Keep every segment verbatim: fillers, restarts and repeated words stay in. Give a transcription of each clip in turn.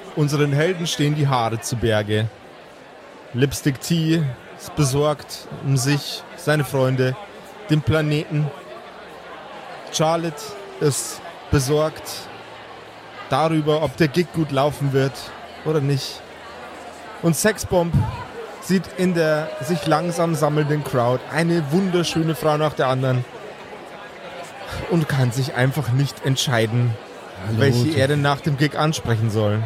Unseren Helden stehen die Haare zu Berge. Lipstick T ist besorgt um sich, seine Freunde, den Planeten. Charlotte ist besorgt darüber, ob der Gig gut laufen wird oder nicht. Und Sexbomb sieht in der sich langsam sammelnden Crowd eine wunderschöne Frau nach der anderen und kann sich einfach nicht entscheiden, Hallo, welche er denn nach dem Gig ansprechen soll.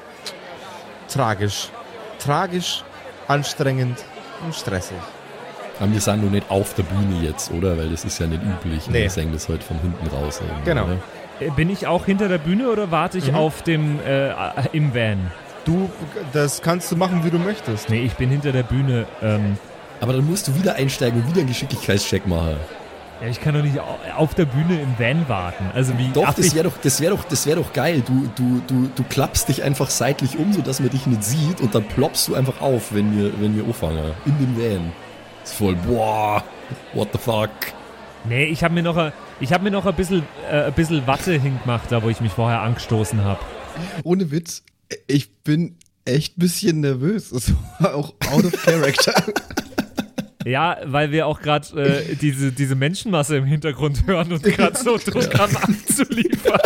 Tragisch. Tragisch, anstrengend und stressig. Aber wir sind noch nicht auf der Bühne jetzt, oder? Weil das ist ja nicht üblich. Nee. Wir singen das heute von hinten raus. Genau. Oder? Bin ich auch hinter der Bühne oder warte ich mhm. auf dem äh, im Van? Du, das kannst du machen, wie du möchtest. Nee, ich bin hinter der Bühne. Ähm. Aber dann musst du wieder einsteigen und wieder einen Geschicklichkeitscheck machen. Ja, ich kann doch nicht auf der Bühne im Van warten. Also wie doch, das wäre doch, das wäre doch, das wäre doch geil. Du, du, du, du klappst dich einfach seitlich um, sodass man dich nicht sieht und dann ploppst du einfach auf, wenn wir, wenn wir anfangen. In dem Van. Das ist voll, boah, what the fuck. Nee, ich habe mir noch, a, ich hab mir noch ein bisschen, äh, ein bisschen Watte hingemacht, da wo ich mich vorher angestoßen habe. Ohne Witz, ich bin echt ein bisschen nervös. Das war auch out of character. Ja, weil wir auch gerade äh, diese, diese Menschenmasse im Hintergrund hören und gerade so Druck haben abzuliefern.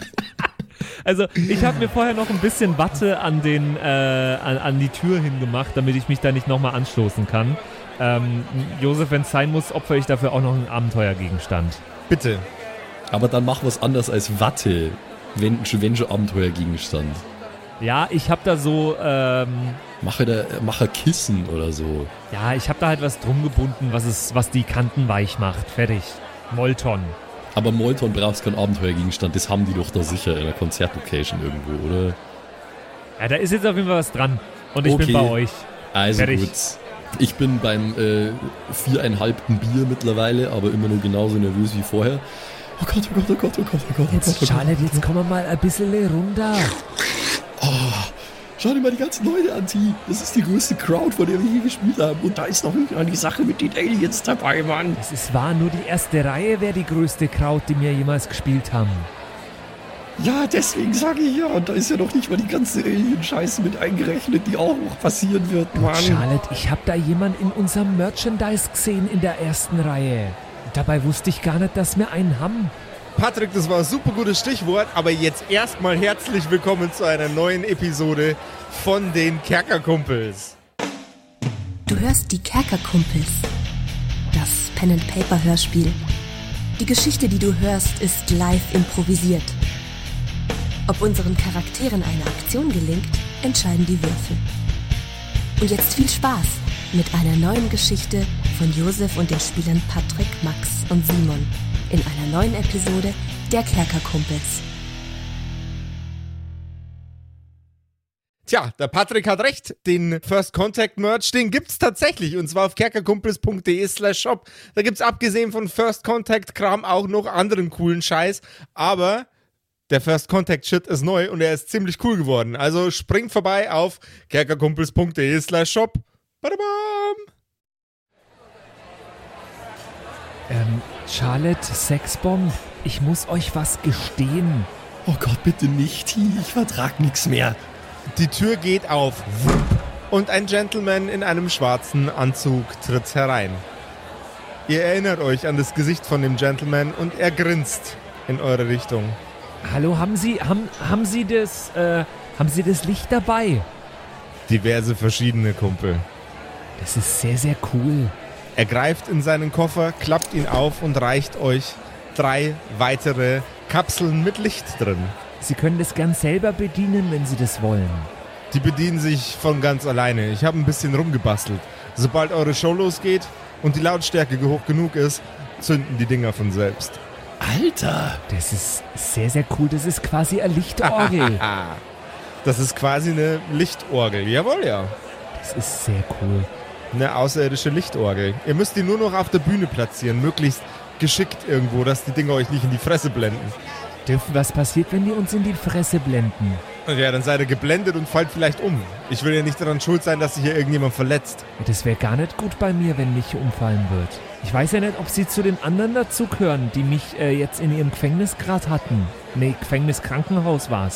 Also ich habe mir vorher noch ein bisschen Watte an, den, äh, an, an die Tür hingemacht, damit ich mich da nicht nochmal anstoßen kann. Ähm, Josef, wenn es sein muss, opfere ich dafür auch noch einen Abenteuergegenstand. Bitte. Aber dann mach was anderes als Watte, wenn, wenn schon Abenteuergegenstand. Ja, ich habe da so... Ähm, Mache da, mache Kissen oder so. Ja, ich habe da halt was drum gebunden, was, es, was die Kanten weich macht. Fertig. Molton. Aber Molton brauchst keinen Abenteuergegenstand, das haben die doch da sicher in einer Konzertlocation irgendwo, oder? Ja, da ist jetzt auf jeden Fall was dran. Und ich okay. bin bei euch. Also Fertig. Gut. Ich bin beim äh, viereinhalbten Bier mittlerweile, aber immer nur genauso nervös wie vorher. Oh Gott, oh Gott, oh Gott, oh Gott, oh Gott, oh jetzt, Gott. Oh Gott. Charlotte, jetzt kommen wir mal ein bisschen runter. Oh, schau dir mal die ganzen Leute an, T. Das ist die größte Crowd, vor der wir je gespielt haben. Und da ist noch nicht mal die Sache mit den Aliens dabei, Mann. Es ist wahr, nur die erste Reihe wäre die größte Crowd, die wir jemals gespielt haben. Ja, deswegen sage ich ja. Und da ist ja noch nicht mal die ganze Alien-Scheiße mit eingerechnet, die auch noch passieren wird, Mann. Charlotte, ich habe da jemanden in unserem Merchandise gesehen in der ersten Reihe. Dabei wusste ich gar nicht, dass wir einen haben. Patrick, das war ein super gutes Stichwort, aber jetzt erstmal herzlich willkommen zu einer neuen Episode von den Kerkerkumpels. Du hörst die Kerkerkumpels, das Pen-and-Paper-Hörspiel. Die Geschichte, die du hörst, ist live improvisiert. Ob unseren Charakteren eine Aktion gelingt, entscheiden die Würfel. Und jetzt viel Spaß mit einer neuen Geschichte von Josef und den Spielern Patrick, Max und Simon in einer neuen Episode der Kerkerkumpels. Tja, der Patrick hat recht, den First Contact Merch, den gibt's tatsächlich und zwar auf kerkerkumpels.de slash shop. Da gibt's abgesehen von First Contact Kram auch noch anderen coolen Scheiß, aber der First Contact Shit ist neu und er ist ziemlich cool geworden. Also springt vorbei auf kerkerkumpels.de slash shop. Badabam! Ähm, Charlotte, Sexbomb, ich muss euch was gestehen. Oh Gott, bitte nicht, ich vertrag nichts mehr. Die Tür geht auf und ein Gentleman in einem schwarzen Anzug tritt herein. Ihr erinnert euch an das Gesicht von dem Gentleman und er grinst in eure Richtung. Hallo, haben Sie, haben, haben Sie das, äh, haben Sie das Licht dabei? Diverse verschiedene, Kumpel. Das ist sehr, sehr cool. Er greift in seinen Koffer, klappt ihn auf und reicht euch drei weitere Kapseln mit Licht drin. Sie können das gern selber bedienen, wenn Sie das wollen. Die bedienen sich von ganz alleine. Ich habe ein bisschen rumgebastelt. Sobald eure Show losgeht und die Lautstärke hoch genug ist, zünden die Dinger von selbst. Alter! Das ist sehr, sehr cool. Das ist quasi eine Lichtorgel. Das ist quasi eine Lichtorgel. Jawohl, ja. Das ist sehr cool. Eine außerirdische Lichtorgel. Ihr müsst die nur noch auf der Bühne platzieren. Möglichst geschickt irgendwo, dass die Dinger euch nicht in die Fresse blenden. Dürfen, was passiert, wenn die uns in die Fresse blenden? Ja, dann seid ihr geblendet und fallt vielleicht um. Ich will ja nicht daran schuld sein, dass sich hier irgendjemand verletzt. Das wäre gar nicht gut bei mir, wenn mich umfallen wird. Ich weiß ja nicht, ob sie zu den anderen dazugehören, die mich äh, jetzt in ihrem Gefängnis gerade hatten. Nee, Gefängnis-Krankenhaus war's.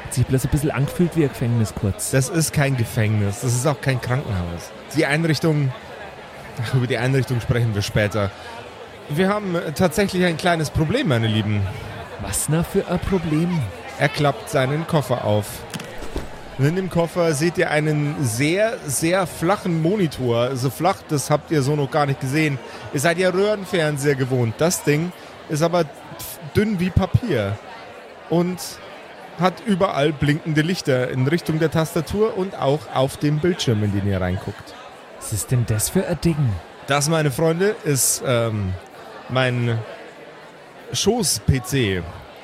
Hat sich bloß ein bisschen angefühlt wie ein Gefängnis kurz. Das ist kein Gefängnis, das ist auch kein Krankenhaus. Die Einrichtung, ach, über die Einrichtung sprechen wir später. Wir haben tatsächlich ein kleines Problem, meine Lieben. Was na für ein Problem? Er klappt seinen Koffer auf. Und in dem Koffer seht ihr einen sehr, sehr flachen Monitor. So flach, das habt ihr so noch gar nicht gesehen. Ihr seid ja Röhrenfernseher gewohnt. Das Ding ist aber dünn wie Papier. Und hat überall blinkende Lichter in Richtung der Tastatur und auch auf dem Bildschirm, in den ihr reinguckt. Was ist denn das für ein Ding? Das, meine Freunde, ist ähm, mein Schoß-P C.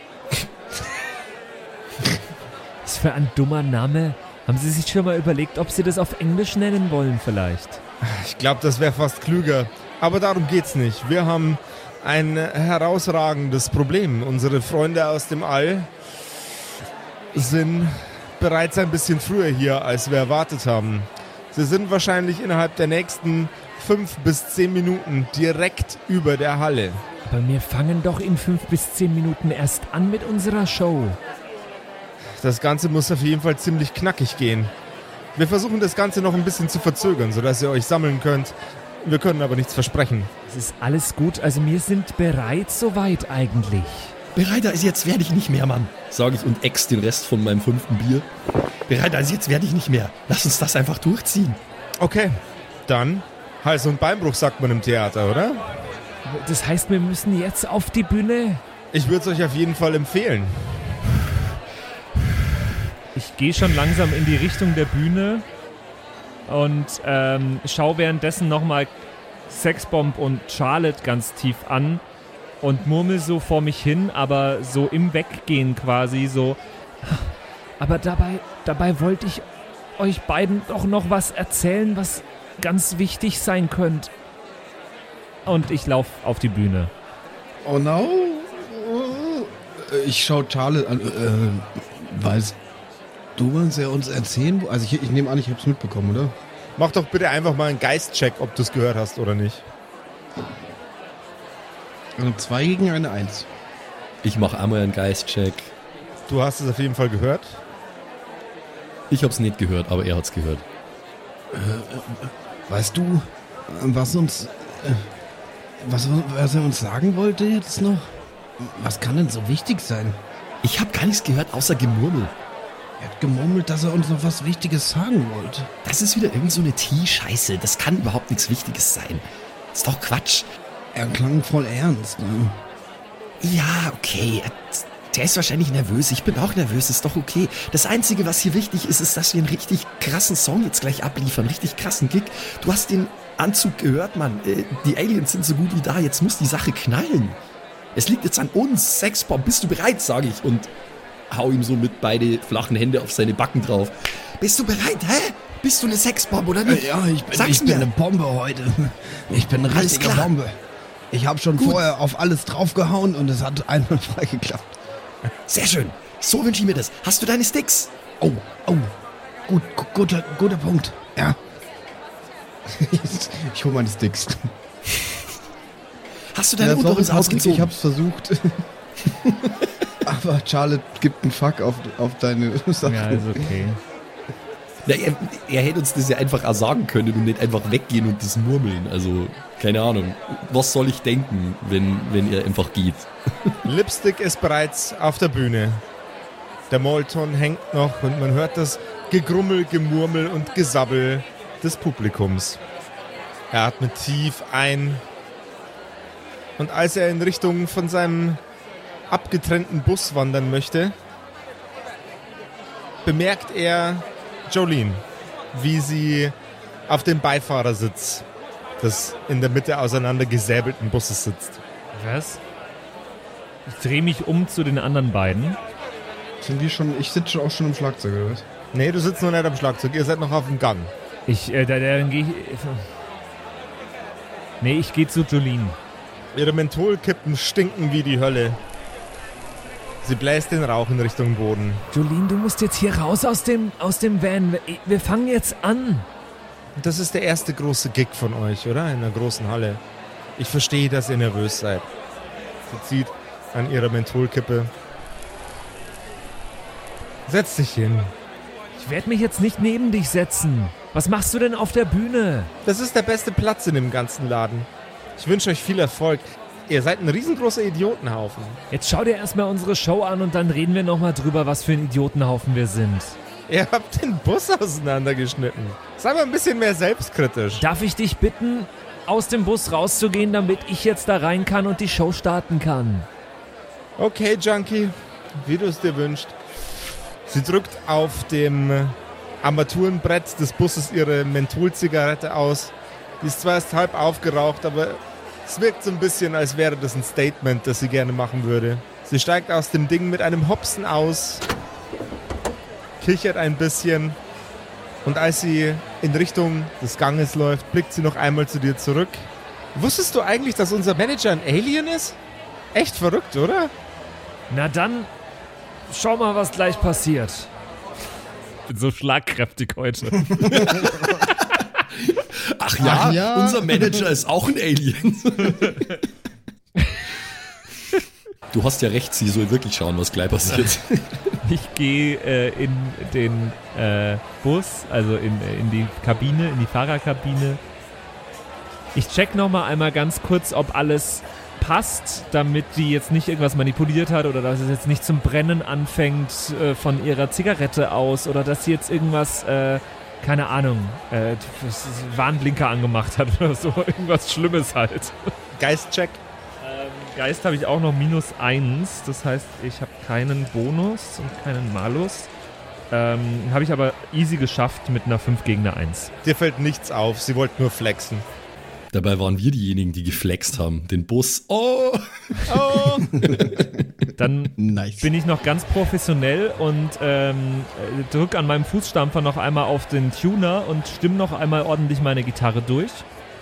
Was für ein dummer Name. Haben Sie sich schon mal überlegt, ob Sie das auf Englisch nennen wollen vielleicht? Ich glaube, das wäre fast klüger. Aber darum geht's nicht. Wir haben ein herausragendes Problem. Unsere Freunde aus dem All sind bereits ein bisschen früher hier, als wir erwartet haben. Sie sind wahrscheinlich innerhalb der nächsten fünf bis zehn Minuten direkt über der Halle. Aber wir fangen doch in fünf bis zehn Minuten erst an mit unserer Show. Das Ganze muss auf jeden Fall ziemlich knackig gehen. Wir versuchen das Ganze noch ein bisschen zu verzögern, sodass ihr euch sammeln könnt. Wir können aber nichts versprechen. Es ist alles gut, also wir sind bereit soweit eigentlich. Bereit als jetzt werde ich nicht mehr, Mann, sage ich und ex den Rest von meinem fünften Bier. Bereit als jetzt werde ich nicht mehr. Lass uns das einfach durchziehen. Okay, dann Hals- und Beinbruch sagt man im Theater, oder? Das heißt, wir müssen jetzt auf die Bühne. Ich würde es euch auf jeden Fall empfehlen. Ich gehe schon langsam in die Richtung der Bühne und ähm, schaue währenddessen nochmal Sexbomb und Charlotte ganz tief an und murmel so vor mich hin, aber so im Weggehen quasi so. Aber dabei, dabei wollte ich euch beiden doch noch was erzählen, was ganz wichtig sein könnte. Und ich laufe auf die Bühne. Oh no. Ich schaue Charlotte an. Äh, weißt du, was er uns erzählen? Also ich, ich nehme an, ich habe es mitbekommen, oder? Mach doch bitte einfach mal einen Geistcheck, ob du es gehört hast oder nicht. Also zwei gegen eine Eins. Ich mache einmal einen Geistcheck. Du hast es auf jeden Fall gehört. Ich hab's nicht gehört, aber er hat's gehört. Äh, weißt du, was uns, äh, was, was er uns sagen wollte jetzt noch? Was kann denn so wichtig sein? Ich habe gar nichts gehört, außer Gemurmel. Er hat gemurmelt, dass er uns noch was Wichtiges sagen wollte. Das ist wieder irgend so eine Tee-Scheiße. Das kann überhaupt nichts Wichtiges sein. Das ist doch Quatsch. Er klang voll ernst, ne? Ja, okay. Der ist wahrscheinlich nervös. Ich bin auch nervös. Ist doch okay. Das Einzige, was hier wichtig ist, ist, dass wir einen richtig krassen Song jetzt gleich abliefern. Richtig krassen Gig. Du hast den Anzug gehört, Mann. Die Aliens sind so gut wie da. Jetzt muss die Sache knallen. Es liegt jetzt an uns. Sexbomb, bist du bereit, sage ich. Und hau ihm so mit beide flachen Hände auf seine Backen drauf. Bist du bereit, hä? Bist du eine Sexbomb oder nicht? Ja, ich bin, Sag's ich bin mir. eine Bombe heute. Ich bin eine Alles richtige klar. Bombe. Ich habe schon Gut. vorher auf alles draufgehauen und es hat einwandfrei geklappt. Sehr schön. So wünsche ich mir das. Hast du deine Sticks? Oh, oh. Gut, gu- guter, guter Punkt. Ja. Ich hole meine Sticks. Hast du deine Ja, sorry, Unterhose Patrick, ausgezogen? ich hab's versucht. Aber Charlotte gibt einen Fuck auf, auf deine Sachen. Ja, ist okay. Na, er, er hätte uns das ja einfach auch sagen können und nicht einfach weggehen und das murmeln. Also, keine Ahnung. Was soll ich denken, wenn, wenn er einfach geht? Lipstick ist bereits auf der Bühne. Der Molton hängt noch und man hört das Gegrummel, Gemurmel und Gesabbel des Publikums. Er atmet tief ein und als er in Richtung von seinem abgetrennten Bus wandern möchte, bemerkt er Jolene, wie sie auf dem Beifahrersitz des in der Mitte auseinandergesäbelten Busses sitzt. Was? Ich drehe mich um zu den anderen beiden. Sind die schon, ich sitze auch schon im Schlagzeug, oder was? Nee, du sitzt noch nicht am Schlagzeug, ihr seid noch auf dem Gang. Ich, äh, da, dann gehe ich... Nee, ich gehe zu Jolene. Ihre Mentholkippen stinken wie die Hölle. Sie bläst den Rauch in Richtung Boden. Jolene, du musst jetzt hier raus aus dem, aus dem Van. Wir, wir fangen jetzt an. Und das ist der erste große Gig von euch, oder? In einer großen Halle. Ich verstehe, dass ihr nervös seid. Sie zieht an ihrer Mentholkippe. Setz dich hin. Ich werde mich jetzt nicht neben dich setzen. Was machst du denn auf der Bühne? Das ist der beste Platz in dem ganzen Laden. Ich wünsche euch viel Erfolg. Ihr seid ein riesengroßer Idiotenhaufen. Jetzt schau dir erstmal unsere Show an und dann reden wir nochmal drüber, was für ein Idiotenhaufen wir sind. Ihr habt den Bus auseinandergeschnitten. Sei mal ein bisschen mehr selbstkritisch. Darf ich dich bitten, aus dem Bus rauszugehen, damit ich jetzt da rein kann und die Show starten kann? Okay, Junkie, wie du es dir wünschst. Sie drückt auf dem Armaturenbrett des Busses ihre Mentholzigarette aus. Die ist zwar erst halb aufgeraucht, aber es wirkt so ein bisschen, als wäre das ein Statement, das sie gerne machen würde. Sie steigt aus dem Ding mit einem Hopsen aus, kichert ein bisschen und als sie in Richtung des Ganges läuft, blickt sie noch einmal zu dir zurück. Wusstest du eigentlich, dass unser Manager ein Alien ist? Echt verrückt, oder? Na dann, schau mal, was gleich passiert. Ich bin so schlagkräftig heute. Ach ja, Ach ja, unser Manager ist auch ein Alien. Du hast ja recht, sie soll wirklich schauen, was gleich passiert. Ich gehe äh, in den äh, Bus, also in, in die Kabine, in die Fahrerkabine. Ich check nochmal einmal ganz kurz, ob alles passt, damit die jetzt nicht irgendwas manipuliert hat oder dass es jetzt nicht zum Brennen anfängt äh, von ihrer Zigarette aus oder dass sie jetzt irgendwas, äh, keine Ahnung, äh, Warnblinker angemacht hat oder so, irgendwas Schlimmes halt. Geistcheck. Ähm, Geist habe ich auch noch minus eins, das heißt, ich habe keinen Bonus und keinen Malus. Ähm, habe ich aber easy geschafft mit einer fünf gegen eine eins. Dir fällt nichts auf, sie wollte nur flexen. Dabei waren wir diejenigen, die geflext haben. Den Bus. Oh! Oh! Dann Nice. bin ich noch ganz professionell und ähm, drück an meinem Fußstampfer noch einmal auf den Tuner und stimme noch einmal ordentlich meine Gitarre durch.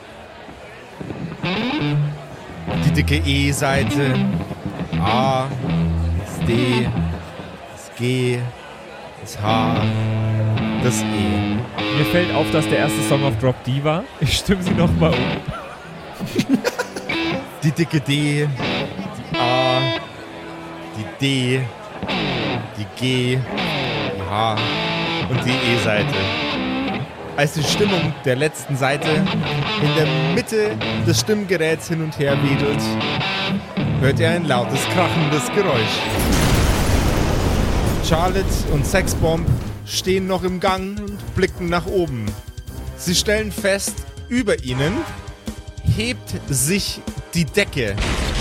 Die dicke E-Seite. A, das D, das G, das H, das E. Mir fällt auf, dass der erste Song auf Drop D war. Ich stimme sie nochmal um. Die dicke D, die A, die D, die G, die H und die E-Seite. Als die Stimmung der letzten Seite in der Mitte des Stimmgeräts hin und her wedelt, hört ihr ein lautes, krachendes Geräusch. Charlotte und Sexbomb stehen noch im Gang und blicken nach oben. Sie stellen fest, über ihnen hebt sich die Decke.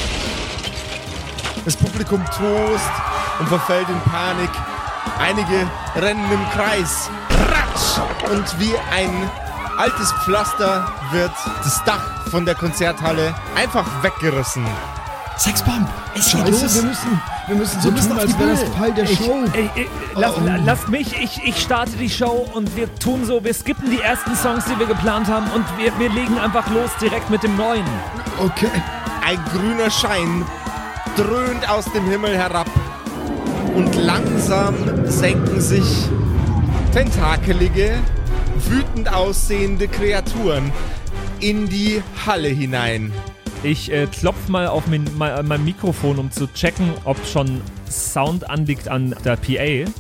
Das Publikum tost und verfällt in Panik. Einige rennen im Kreis. Ratsch! Und wie ein altes Pflaster wird das Dach von der Konzerthalle einfach weggerissen. Sexbomb, es geht Scheiße, los. wir müssen, wir müssen so Wir müssen tun, auf als die wäre das Bühne. Teil der Show. Ey, ey, lass, Oh. la, lasst mich, ich, ich starte die Show und wir tun so, wir skippen die ersten Songs, die wir geplant haben und wir, wir legen einfach los direkt mit dem neuen. Okay. Ein grüner Schein dröhnt aus dem Himmel herab und langsam senken sich tentakelige, wütend aussehende Kreaturen in die Halle hinein. Ich äh, klopf mal auf mein, mein, mein Mikrofon, um zu checken, ob schon Sound anliegt an der P A.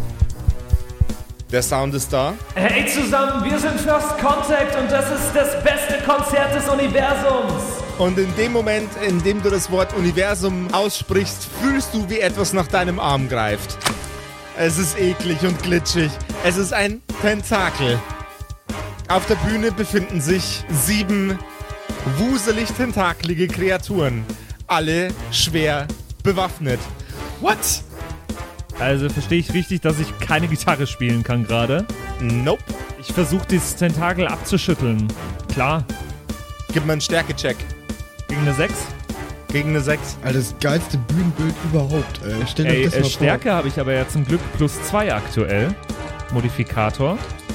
Der Sound ist da. Hey zusammen, wir sind First Contact und das ist das beste Konzert des Universums. Und in dem Moment, in dem du das Wort Universum aussprichst, fühlst du, wie etwas nach deinem Arm greift. Es ist eklig und glitschig. Es ist ein Tentakel. Auf der Bühne befinden sich sieben wuselig tentakelige Kreaturen. Alle schwer bewaffnet. What? Also verstehe ich richtig, dass ich keine Gitarre spielen kann gerade. Nope. Ich versuche dieses Tentakel abzuschütteln. Klar, Gib mir einen Stärke-Check. gegen eine sechs. Gegen eine sechs. Alter, das geilste Bühnenbild überhaupt. Ey. Stell dir Ey, das äh, mal Stärke habe ich aber ja zum Glück plus zwei aktuell. Modifikator.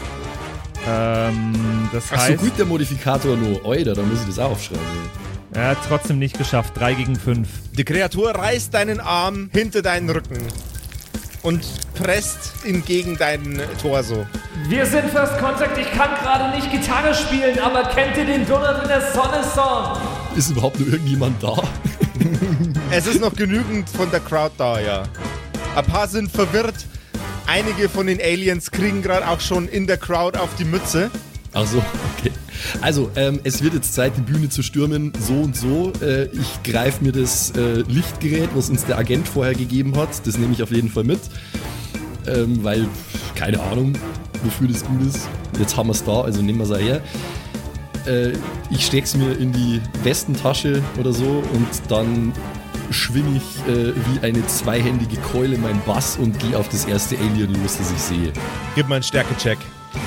Ähm, das Ach so, heißt, gut, der Modifikator nur. Oida, da muss ich das auch aufschreiben. er hat trotzdem nicht geschafft. drei gegen fünf. Die Kreatur reißt deinen Arm hinter deinen Rücken und presst ihn gegen deinen Torso. Wir sind First Contact. Ich kann gerade nicht Gitarre spielen, aber kennt ihr den Donut in der Sonne Song? Ist überhaupt nur irgendjemand da? Es ist noch genügend von der Crowd da, ja. Ein paar sind verwirrt, Einige von den Aliens kriegen gerade auch schon in der Crowd auf die Mütze. Ach so, okay. Also, ähm, es wird jetzt Zeit, die Bühne zu stürmen, so und so. Äh, ich greife mir das äh, Lichtgerät, was uns der Agent vorher gegeben hat, das nehme ich auf jeden Fall mit. Ähm, weil, keine Ahnung, wofür das gut ist. Jetzt haben wir es da, also nehmen wir es auch her. Äh, ich steck's mir in die Westentasche oder so und dann schwinge ich äh, wie eine zweihändige Keule meinen Bass und gehe auf das erste Alien los, das ich sehe. Gib mal einen Stärke-Check.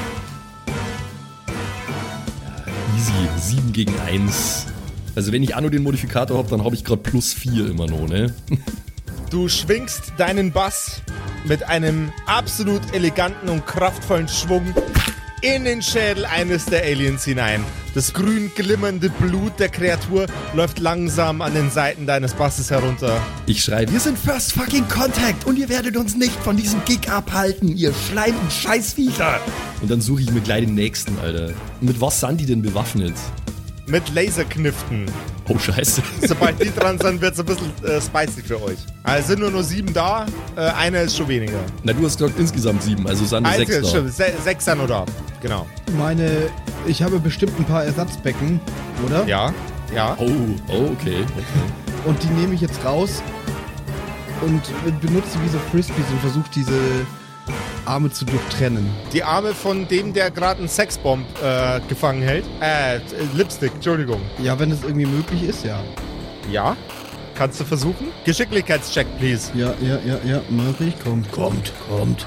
Easy, sieben gegen eins. Also wenn ich auch noch den Modifikator habe, dann habe ich gerade plus vier immer noch, ne? Du schwingst deinen Bass mit einem absolut eleganten und kraftvollen Schwung in den Schädel eines der Aliens hinein. Das grün glimmernde Blut der Kreatur läuft langsam an den Seiten deines Basses herunter. Ich schreibe, wir sind First Fucking Contact und ihr werdet uns nicht von diesem Gig abhalten, ihr Schleim- und Scheißviecher. Und dann suche ich mir gleich den nächsten, Alter. Und mit was sind die denn bewaffnet? Mit Laserkniften. Oh, scheiße. Sobald die dran sind, wird es ein bisschen äh, spicy für euch. Also sind nur nur sieben da, äh, einer ist schon weniger. Na, du hast gesagt insgesamt sieben, also sind nur Also, sechs da. stimmt, se sechs sind nur da, genau. Meine, ich habe bestimmt ein paar Ersatzbecken, oder? Ja, ja. Oh, oh, okay. okay. Und die nehme ich jetzt raus und benutze wie so Frisbees und versuche diese Arme zu durchtrennen. Die Arme von dem, der gerade einen Sexbomb äh, gefangen hält. Äh, Lipstick, Entschuldigung. Ja, wenn es irgendwie möglich ist, ja. Ja? Kannst du versuchen? Geschicklichkeitscheck, please. Ja, ja, ja, ja, mach ich. Kommt, kommt, kommt.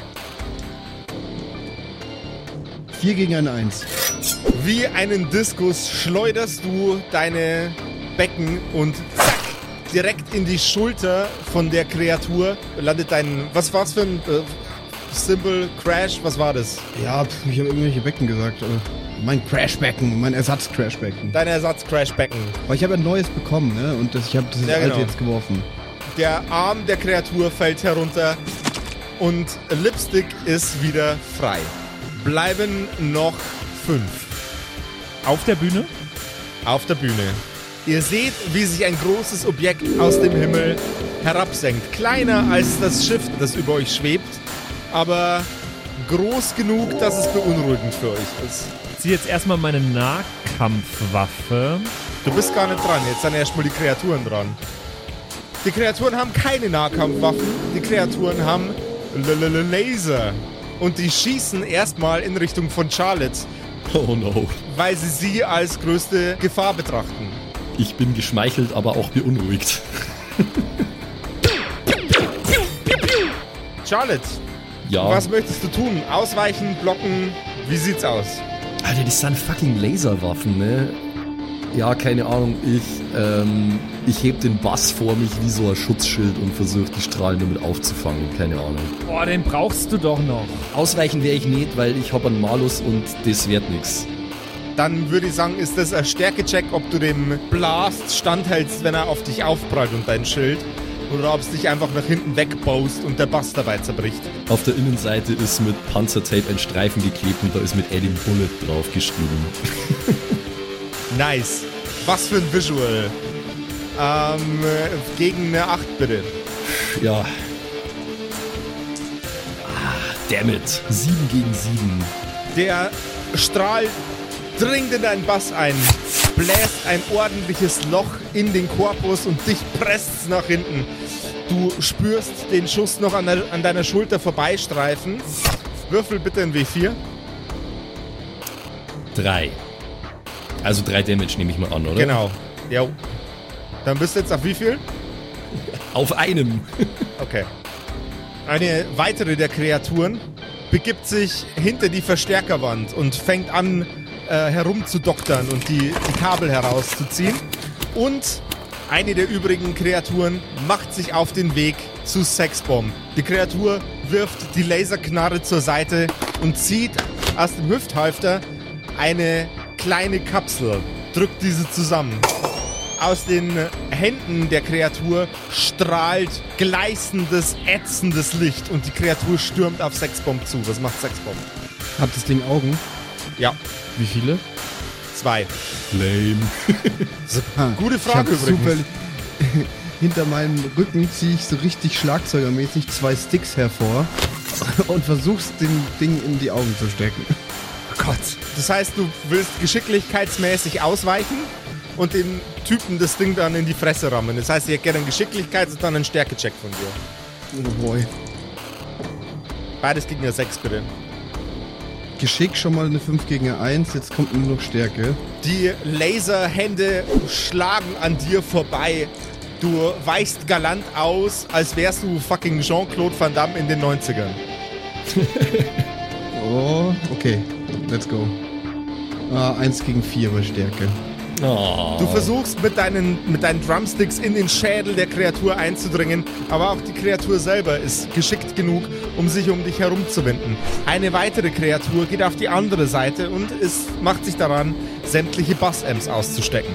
Vier gegen eine Eins. Wie einen Diskus schleuderst du deine Becken und zack, direkt in die Schulter von der Kreatur landet dein... Was war's für ein... Äh, Symbol, Crash, was war das? Ja, pf, ich habe irgendwelche Becken gesagt. Aber mein Crashbecken, mein Ersatz-Crashbecken. Dein Ersatz-Crashbecken. Aber ich habe ein neues bekommen, ne? Und das, ich habe das Ja, alte genau. jetzt geworfen. Der Arm der Kreatur fällt herunter und Lipstick ist wieder frei. Bleiben noch fünf Auf der Bühne? auf der Bühne. Ihr seht, wie sich ein großes Objekt aus dem Himmel herabsenkt. Kleiner als das Schiff, das über euch schwebt, aber groß genug, dass es beunruhigend für euch ist. Ich ziehe jetzt erstmal meine Nahkampfwaffe. Du bist gar nicht dran, jetzt sind erstmal die Kreaturen dran. Die Kreaturen haben keine Nahkampfwaffen, die Kreaturen haben Laser. Und die schießen erstmal in Richtung von Charlotte, Oh no. weil sie sie als größte Gefahr betrachten. Ich bin geschmeichelt, aber auch beunruhigt. Charlotte, Ja. was möchtest du tun? Ausweichen, blocken, wie sieht's aus? Alter, das sind fucking Laserwaffen, ne? Ja, keine Ahnung, ich, ähm, ich heb den Bass vor mich wie so ein Schutzschild und versuche die Strahlen damit aufzufangen, keine Ahnung. Boah, den brauchst du doch noch. Ausweichen wäre ich nicht, weil ich hab einen Malus und das wird nix. Dann würde ich sagen, ist das ein Stärkecheck, ob du dem Blast standhältst, wenn er auf dich aufprallt und dein Schild. Oder ob es dich einfach nach hinten wegbaust und der Bass dabei zerbricht. Auf der Innenseite ist mit Panzertape ein Streifen geklebt und da ist mit Eddie Bullet draufgeschrieben. Nice. Was für ein Visual. Ähm, gegen eine acht bitte. Ja. Ah, damn it. sieben gegen sieben. Der Strahl dringt in deinen Bass ein, bläst ein ordentliches Loch in den Korpus und dich presst's nach hinten. Du spürst den Schuss noch an, der, an deiner Schulter vorbeistreifen. Würfel bitte ein W vier. Drei. Also drei Damage nehme ich mal an, oder? Genau. Jo. Dann bist du jetzt auf wie viel? Auf einem. Okay. Eine weitere der Kreaturen begibt sich hinter die Verstärkerwand und fängt an äh, herumzudoktern und die, die Kabel herauszuziehen. Und eine der übrigen Kreaturen macht sich auf den Weg zu Sexbomb. Die Kreatur wirft die Laserknarre zur Seite und zieht aus dem Hüfthalfter eine kleine Kapsel, drückt diese zusammen. Aus den Händen der Kreatur strahlt gleißendes, ätzendes Licht und die Kreatur stürmt auf Sexbomb zu. Was macht Sexbomb? Hat das Ding Augen? Ja, Wie viele? zwei. Lame. Ah, Gute ich Frage hab übrigens. zufällig- Hinter meinem Rücken ziehe ich so richtig schlagzeugermäßig zwei Sticks hervor und versuchst, dem Ding in die Augen zu stecken. Oh Gott. Das heißt, du willst geschicklichkeitsmäßig ausweichen und dem Typen das Ding dann in die Fresse rammen. Das heißt, ihr hättet gerne einen Geschicklichkeits- und dann einen Stärkecheck von dir. Oh boy. Beides gegen eine sechs, bitte. Geschick schon mal eine fünf gegen eine eins, jetzt kommt nur noch Stärke. Die Laserhände schlagen an dir vorbei. Du weichst galant aus, als wärst du fucking Jean-Claude Van Damme in den neunzigern. Oh, okay. Let's go. Ah, eins gegen vier bei Stärke. Oh. Du versuchst mit deinen, mit deinen Drumsticks in den Schädel der Kreatur einzudringen, aber auch die Kreatur selber ist geschickt genug, um sich um dich herumzuwinden. Eine weitere Kreatur geht auf die andere Seite und es macht sich daran, sämtliche Bass-Amps auszustecken.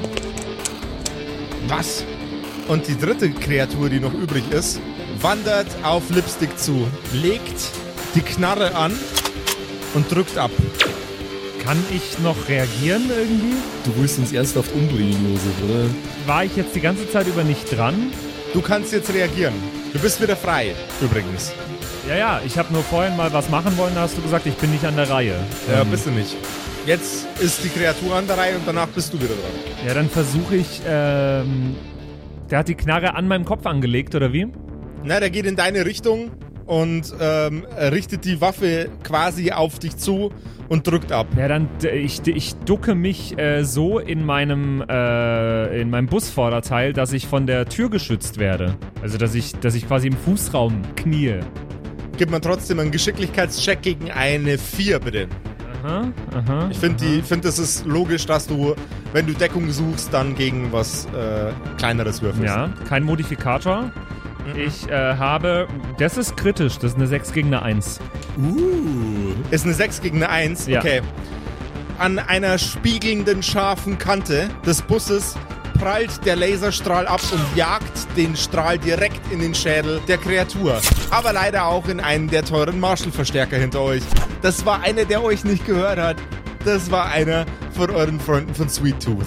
Was? Und die dritte Kreatur, die noch übrig ist, wandert auf Lipstick zu, legt die Knarre an und drückt ab. Kann ich noch reagieren irgendwie? Du willst uns ernsthaft umbringen, Josef, oder? War ich jetzt die ganze Zeit über nicht dran? Du kannst jetzt reagieren. Du bist wieder frei, übrigens. Ja, ja, ich habe nur vorhin mal was machen wollen, da hast du gesagt, ich bin nicht an der Reihe. Ja, Ähm, bist du nicht. Jetzt ist die Kreatur an der Reihe und danach bist du wieder dran. Ja, dann versuche ich, ähm, der hat die Knarre an meinem Kopf angelegt, oder wie? Na, der geht in deine Richtung und ähm, richtet die Waffe quasi auf dich zu und drückt ab. Ja, dann, d- ich, ich ducke mich äh, so in meinem, äh, in meinem Busvorderteil, dass ich von der Tür geschützt werde. Also, dass ich, dass ich quasi im Fußraum knie. Gib mir trotzdem einen Geschicklichkeitscheck gegen eine vier, bitte. Aha, aha. Ich finde, die- find, es ist logisch, dass du, wenn du Deckung suchst, dann gegen was äh, Kleineres würfelst. Ja, kein Modifikator. Ich äh, habe, das ist kritisch, das ist eine sechs gegen eine eins. Uh. Ist eine sechs gegen eine eins? Ja. Okay. An einer spiegelnden, scharfen Kante des Busses prallt der Laserstrahl ab und jagt den Strahl direkt in den Schädel der Kreatur. Aber leider auch in einen der teuren Marshall-Verstärker hinter euch. Das war einer, der euch nicht gehört hat. Das war einer von euren Freunden von Sweet Tooth.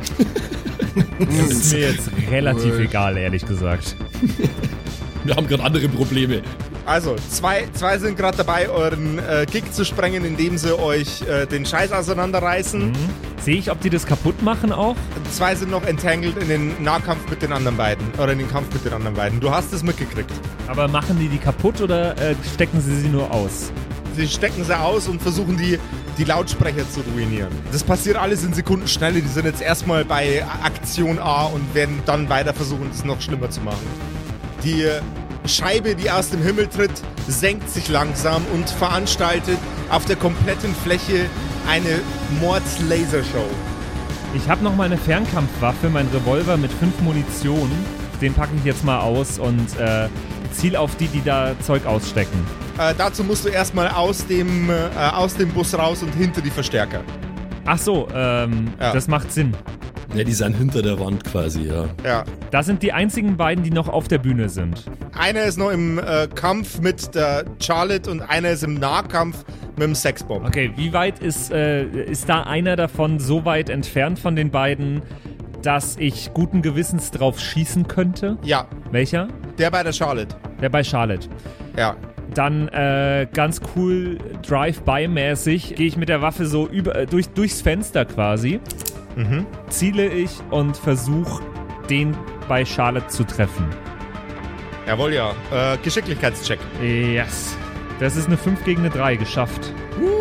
Das ist mir jetzt relativ egal, ehrlich gesagt. Wir haben gerade andere Probleme. Also, zwei, zwei sind gerade dabei, euren äh, Gig zu sprengen, indem sie euch äh, den Scheiß auseinanderreißen. Sehe ich, ob die das kaputt machen auch? Zwei sind noch entangled in den Nahkampf mit den anderen beiden. Oder in den Kampf mit den anderen beiden. Du hast es mitgekriegt. Aber machen die die kaputt oder äh, stecken sie sie nur aus? Sie stecken sie aus und versuchen die, die Lautsprecher zu ruinieren. Das passiert alles in Sekundenschnelle. Die sind jetzt erstmal bei Aktion A und werden dann weiter versuchen, es noch schlimmer zu machen. Die Scheibe, die aus dem Himmel tritt, senkt sich langsam und veranstaltet auf der kompletten Fläche eine Mords-Lasershow. Ich habe noch mal eine Fernkampfwaffe, mein Revolver mit fünf Munition. Den packe ich jetzt mal aus und äh, ziel auf die, die da Zeug ausstecken. Äh, dazu musst du erstmal aus dem, äh, aus dem Bus raus und hinter die Verstärker. Ach so, ähm, Ja. das macht Sinn. Ja, die sind hinter der Wand quasi, ja. Ja. Das sind die einzigen beiden, die noch auf der Bühne sind. Einer ist noch im äh, Kampf mit der Charlotte und einer ist im Nahkampf mit dem Sexbomb. Okay, wie weit ist, äh, ist da einer davon so weit entfernt von den beiden, dass ich guten Gewissens drauf schießen könnte? Ja, Welcher? der bei der Charlotte. Der bei Charlotte. Ja. Dann äh, ganz cool Drive-by-mäßig gehe ich mit der Waffe so über, äh, durch, durchs Fenster quasi, Mhm. ziele ich und versuche, den bei Charlotte zu treffen. Jawohl, ja. Äh, Geschicklichkeitscheck. Yes. Das ist eine fünf gegen eine drei, geschafft.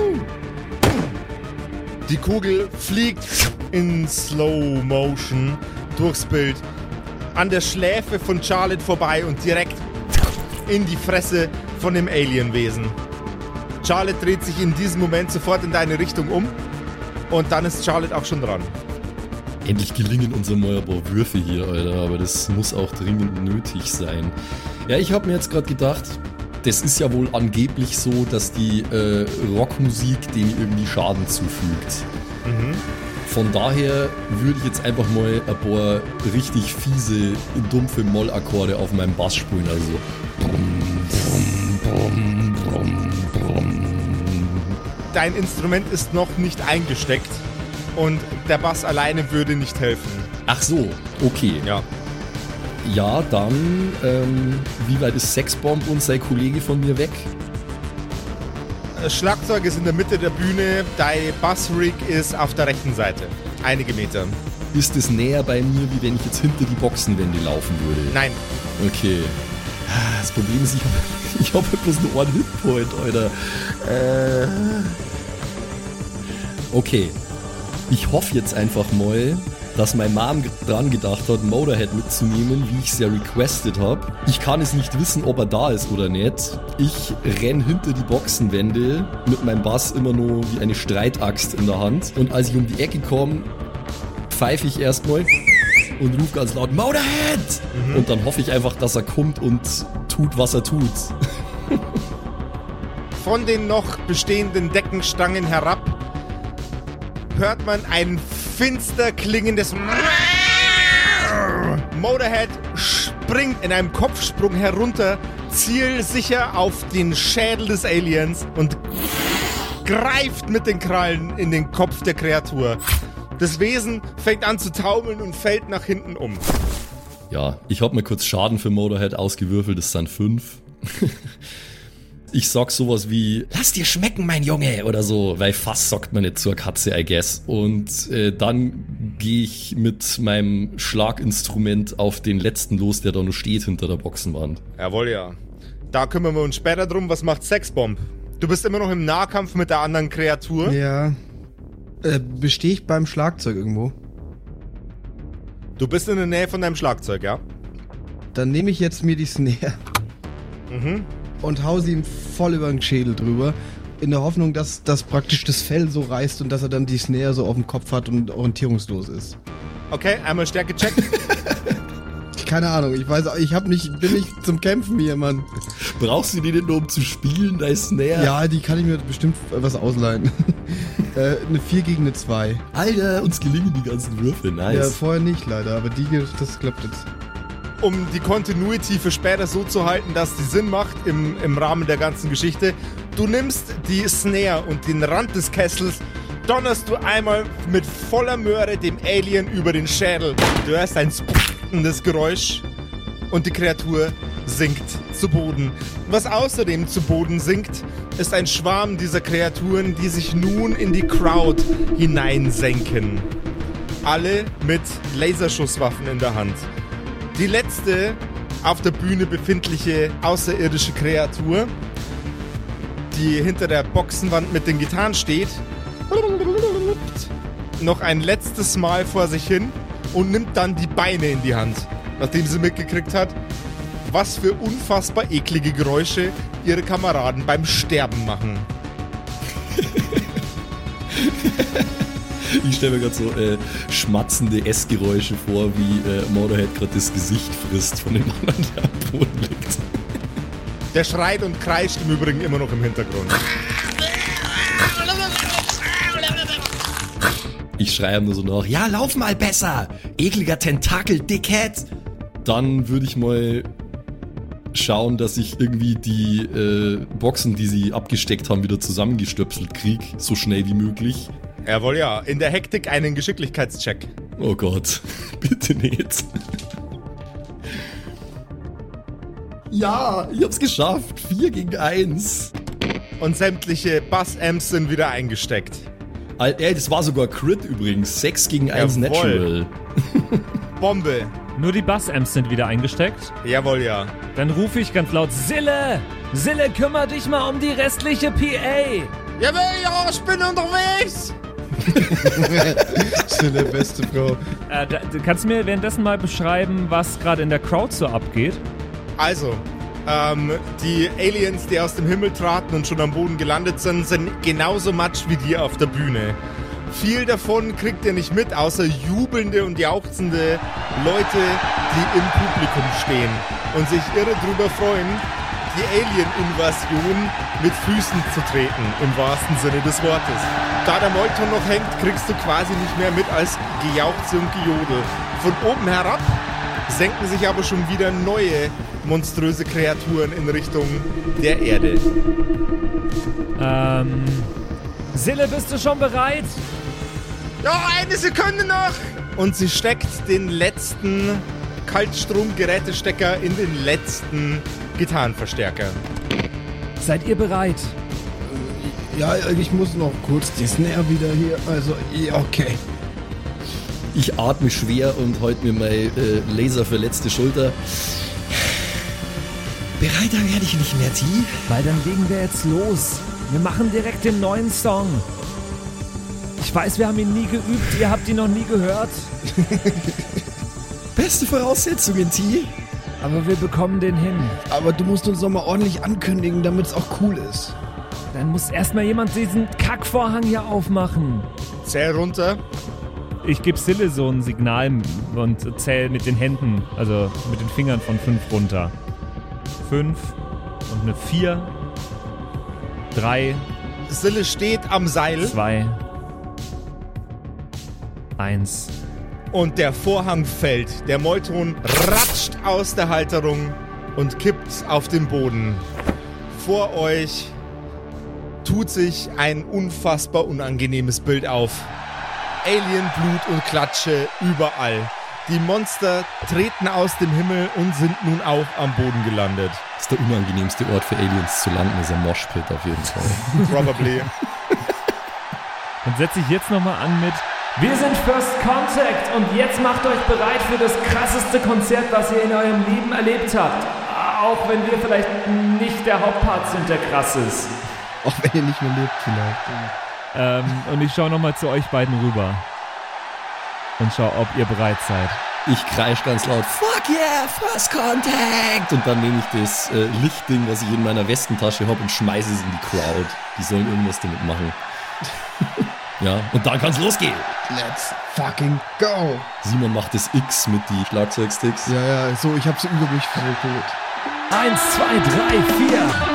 Die Kugel fliegt in Slow Motion durchs Bild an der Schläfe von Charlotte vorbei und direkt in die Fresse von dem Alienwesen. Charlotte dreht sich in diesem Moment sofort in deine Richtung um und dann ist Charlotte auch schon dran. Endlich gelingen uns mal ein paar Würfe hier, Alter, aber das muss auch dringend nötig sein. Ja, ich habe mir jetzt gerade gedacht, das ist ja wohl angeblich so, dass die äh, Rockmusik denen irgendwie Schaden zufügt. Mhm. Von daher würde ich jetzt einfach mal ein paar richtig fiese, dumpfe Mollakkorde auf meinem Bass spielen, also Dein Instrument ist noch nicht eingesteckt und der Bass alleine würde nicht helfen. Ach so, okay. Ja. Ja, dann, ähm, wie weit ist Sexbomb und sein Kollege von mir weg? Das Schlagzeug ist in der Mitte der Bühne, dein Bassrig ist auf der rechten Seite. Einige Meter. Ist es näher bei mir, wie wenn ich jetzt hinter die Boxenwände laufen würde? Nein. Okay. Das Problem ist, ich habe ich hab bloß einen One-Hit-Point, Alter. Äh. Okay. Ich hoffe jetzt einfach mal, dass meine Mom dran gedacht hat, Motorhead mitzunehmen, wie ich es ja requested habe. Ich kann es nicht wissen, ob er da ist oder nicht. Ich renn hinter die Boxenwände mit meinem Bass immer nur wie eine Streitaxt in der Hand. Und als ich um die Ecke komme, pfeife ich erstmal und rufe ganz laut Motorhead! Mhm. Und dann hoffe ich einfach, dass er kommt und tut, was er tut. Von den noch bestehenden Deckenstangen herab hört man ein finster klingendes Motorhead springt in einem Kopfsprung herunter, zielsicher auf den Schädel des Aliens und greift mit den Krallen in den Kopf der Kreatur. Das Wesen fängt an zu taumeln und fällt nach hinten um. Ja, ich habe mir kurz Schaden für Motorhead ausgewürfelt, das sind fünf. Ich sag sowas wie, lass dir schmecken, mein Junge, oder so, weil fast sagt man nicht zur Katze, I guess. Und äh, dann gehe ich mit meinem Schlaginstrument auf den letzten los, der da noch steht hinter der Boxenwand. Jawohl, ja. Da kümmern wir uns später drum, was macht Sexbomb? Du bist immer noch im Nahkampf mit der anderen Kreatur? Ja. Äh, bestehe ich beim Schlagzeug irgendwo? Du bist in der Nähe von deinem Schlagzeug, ja? Dann nehme ich jetzt mir die Snare. Mhm. Und hau sie ihm voll über den Schädel drüber, in der Hoffnung, dass das praktisch das Fell so reißt und dass er dann die Snare so auf dem Kopf hat und orientierungslos ist. Okay, einmal Stärke checken. Keine Ahnung, ich weiß, ich hab nicht, bin nicht zum Kämpfen hier, Mann. Brauchst du die denn nur, um zu spielen, deine Snare? Ja, die kann ich mir bestimmt was ausleihen. äh, eine vier gegen eine zwei. Alter, uns gelingen die ganzen Würfe, nice. Ja, vorher nicht leider, aber die, das klappt jetzt. Um die Continuity für später so zu halten, dass die Sinn macht im, im Rahmen der ganzen Geschichte. Du nimmst die Snare und den Rand des Kessels, donnerst du einmal mit voller Möhre dem Alien über den Schädel. Du hörst ein spannendes Geräusch und die Kreatur sinkt zu Boden. Was außerdem zu Boden sinkt, ist ein Schwarm dieser Kreaturen, die sich nun in die Crowd hineinsenken. Alle mit Laserschusswaffen in der Hand. Die letzte auf der Bühne befindliche außerirdische Kreatur, die hinter der Boxenwand mit den Gitarren steht, noch ein letztes Mal vor sich hin und nimmt dann die Beine in die Hand, nachdem sie mitgekriegt hat, was für unfassbar eklige Geräusche ihre Kameraden beim Sterben machen. Ich stelle mir gerade so äh, schmatzende Essgeräusche vor, wie äh, Motorhead gerade das Gesicht frisst von dem anderen, der am Boden liegt. Der schreit und kreischt im Übrigen immer noch im Hintergrund. Ich schreie ihm nur so nach, ja, lauf mal besser! Ekliger Tentakel, Dickhead! Dann würde ich mal schauen, dass ich irgendwie die äh, Boxen, die sie abgesteckt haben, wieder zusammengestöpselt kriege, so schnell wie möglich. Jawohl, ja. In der Hektik einen Geschicklichkeitscheck. Oh Gott, bitte nicht. Ja, ich hab's geschafft. vier gegen eins. Und sämtliche Bass-Amps sind wieder eingesteckt. Alter, ey, das war sogar Crit übrigens. sechs gegen eins Jawohl. Natural. Bombe. Nur die Bass-Amps sind wieder eingesteckt. Jawohl, ja. Dann rufe ich ganz laut, Sille! Sille, kümmere dich mal um die restliche P A! Jawohl, ja, ich bin unterwegs! Sille, beste Frau. Äh, da, kannst du mir währenddessen mal beschreiben, was gerade in der Crowd so abgeht? Also, ähm, die Aliens, die aus dem Himmel traten und schon am Boden gelandet sind, sind genauso matsch wie die auf der Bühne. Viel davon kriegt ihr nicht mit, außer jubelnde und jauchzende Leute, die im Publikum stehen und sich irre drüber freuen, die Alien-Invasion mit Füßen zu treten, im wahrsten Sinne des Wortes. Da der Molton noch hängt, kriegst du quasi nicht mehr mit als Gejauchze und Gejodel. Von oben herab senken sich aber schon wieder neue monströse Kreaturen in Richtung der Erde. Ähm, Sille, bist du schon bereit? Ja, eine Sekunde noch! Und sie steckt den letzten Kaltstromgerätestecker in den letzten Gitarrenverstärker. Seid ihr bereit? Ja, ich muss noch kurz die Snare wieder hier. Also, ja, okay. Ich atme schwer und halte mir meine äh, laserverletzte Schulter. Bereiter werde ich nicht mehr, T. Weil dann legen wir jetzt los. Wir machen direkt den neuen Song. Ich weiß, wir haben ihn nie geübt, ihr habt ihn noch nie gehört. Beste Voraussetzungen, T. Aber wir bekommen den hin. Aber du musst uns doch mal ordentlich ankündigen, damit es auch cool ist. Dann muss erstmal jemand diesen Kackvorhang hier aufmachen. Zähl runter. Ich gebe Sille so ein Signal und zähle mit den Händen, also mit den Fingern von fünf runter. Fünf und eine vier. Drei. Sille steht am Seil. Zwei. Eins. Und der Vorhang fällt. Der Molton ratscht aus der Halterung und kippt auf den Boden. Vor euch tut sich ein unfassbar unangenehmes Bild auf. Alien-Blut und Klatsche überall. Die Monster treten aus dem Himmel und sind nun auch am Boden gelandet. Das ist der unangenehmste Ort für Aliens zu landen, ist ein Moshpit auf jeden Fall. Probably. Dann setze ich jetzt nochmal an mit: Wir sind First Contact und jetzt macht euch bereit für das krasseste Konzert, was ihr in eurem Leben erlebt habt. Auch wenn wir vielleicht nicht der Hauptpart sind, der krass ist. Auch wenn ihr nicht mehr lebt vielleicht. Ähm, und ich schaue nochmal zu euch beiden rüber. Und schau, ob ihr bereit seid. Ich kreisch ganz laut, fuck yeah, First Contact! Und dann nehme ich das äh, Lichtding, was ich in meiner Westentasche habe, und schmeiße es in die Crowd. Die sollen irgendwas damit machen. Ja, und dann kann's losgehen. Let's fucking go! Simon macht das X mit die Schlagzeugsticks. Ja, ja, so, ich hab sie über mich voll gut. Eins, zwei, drei, vier.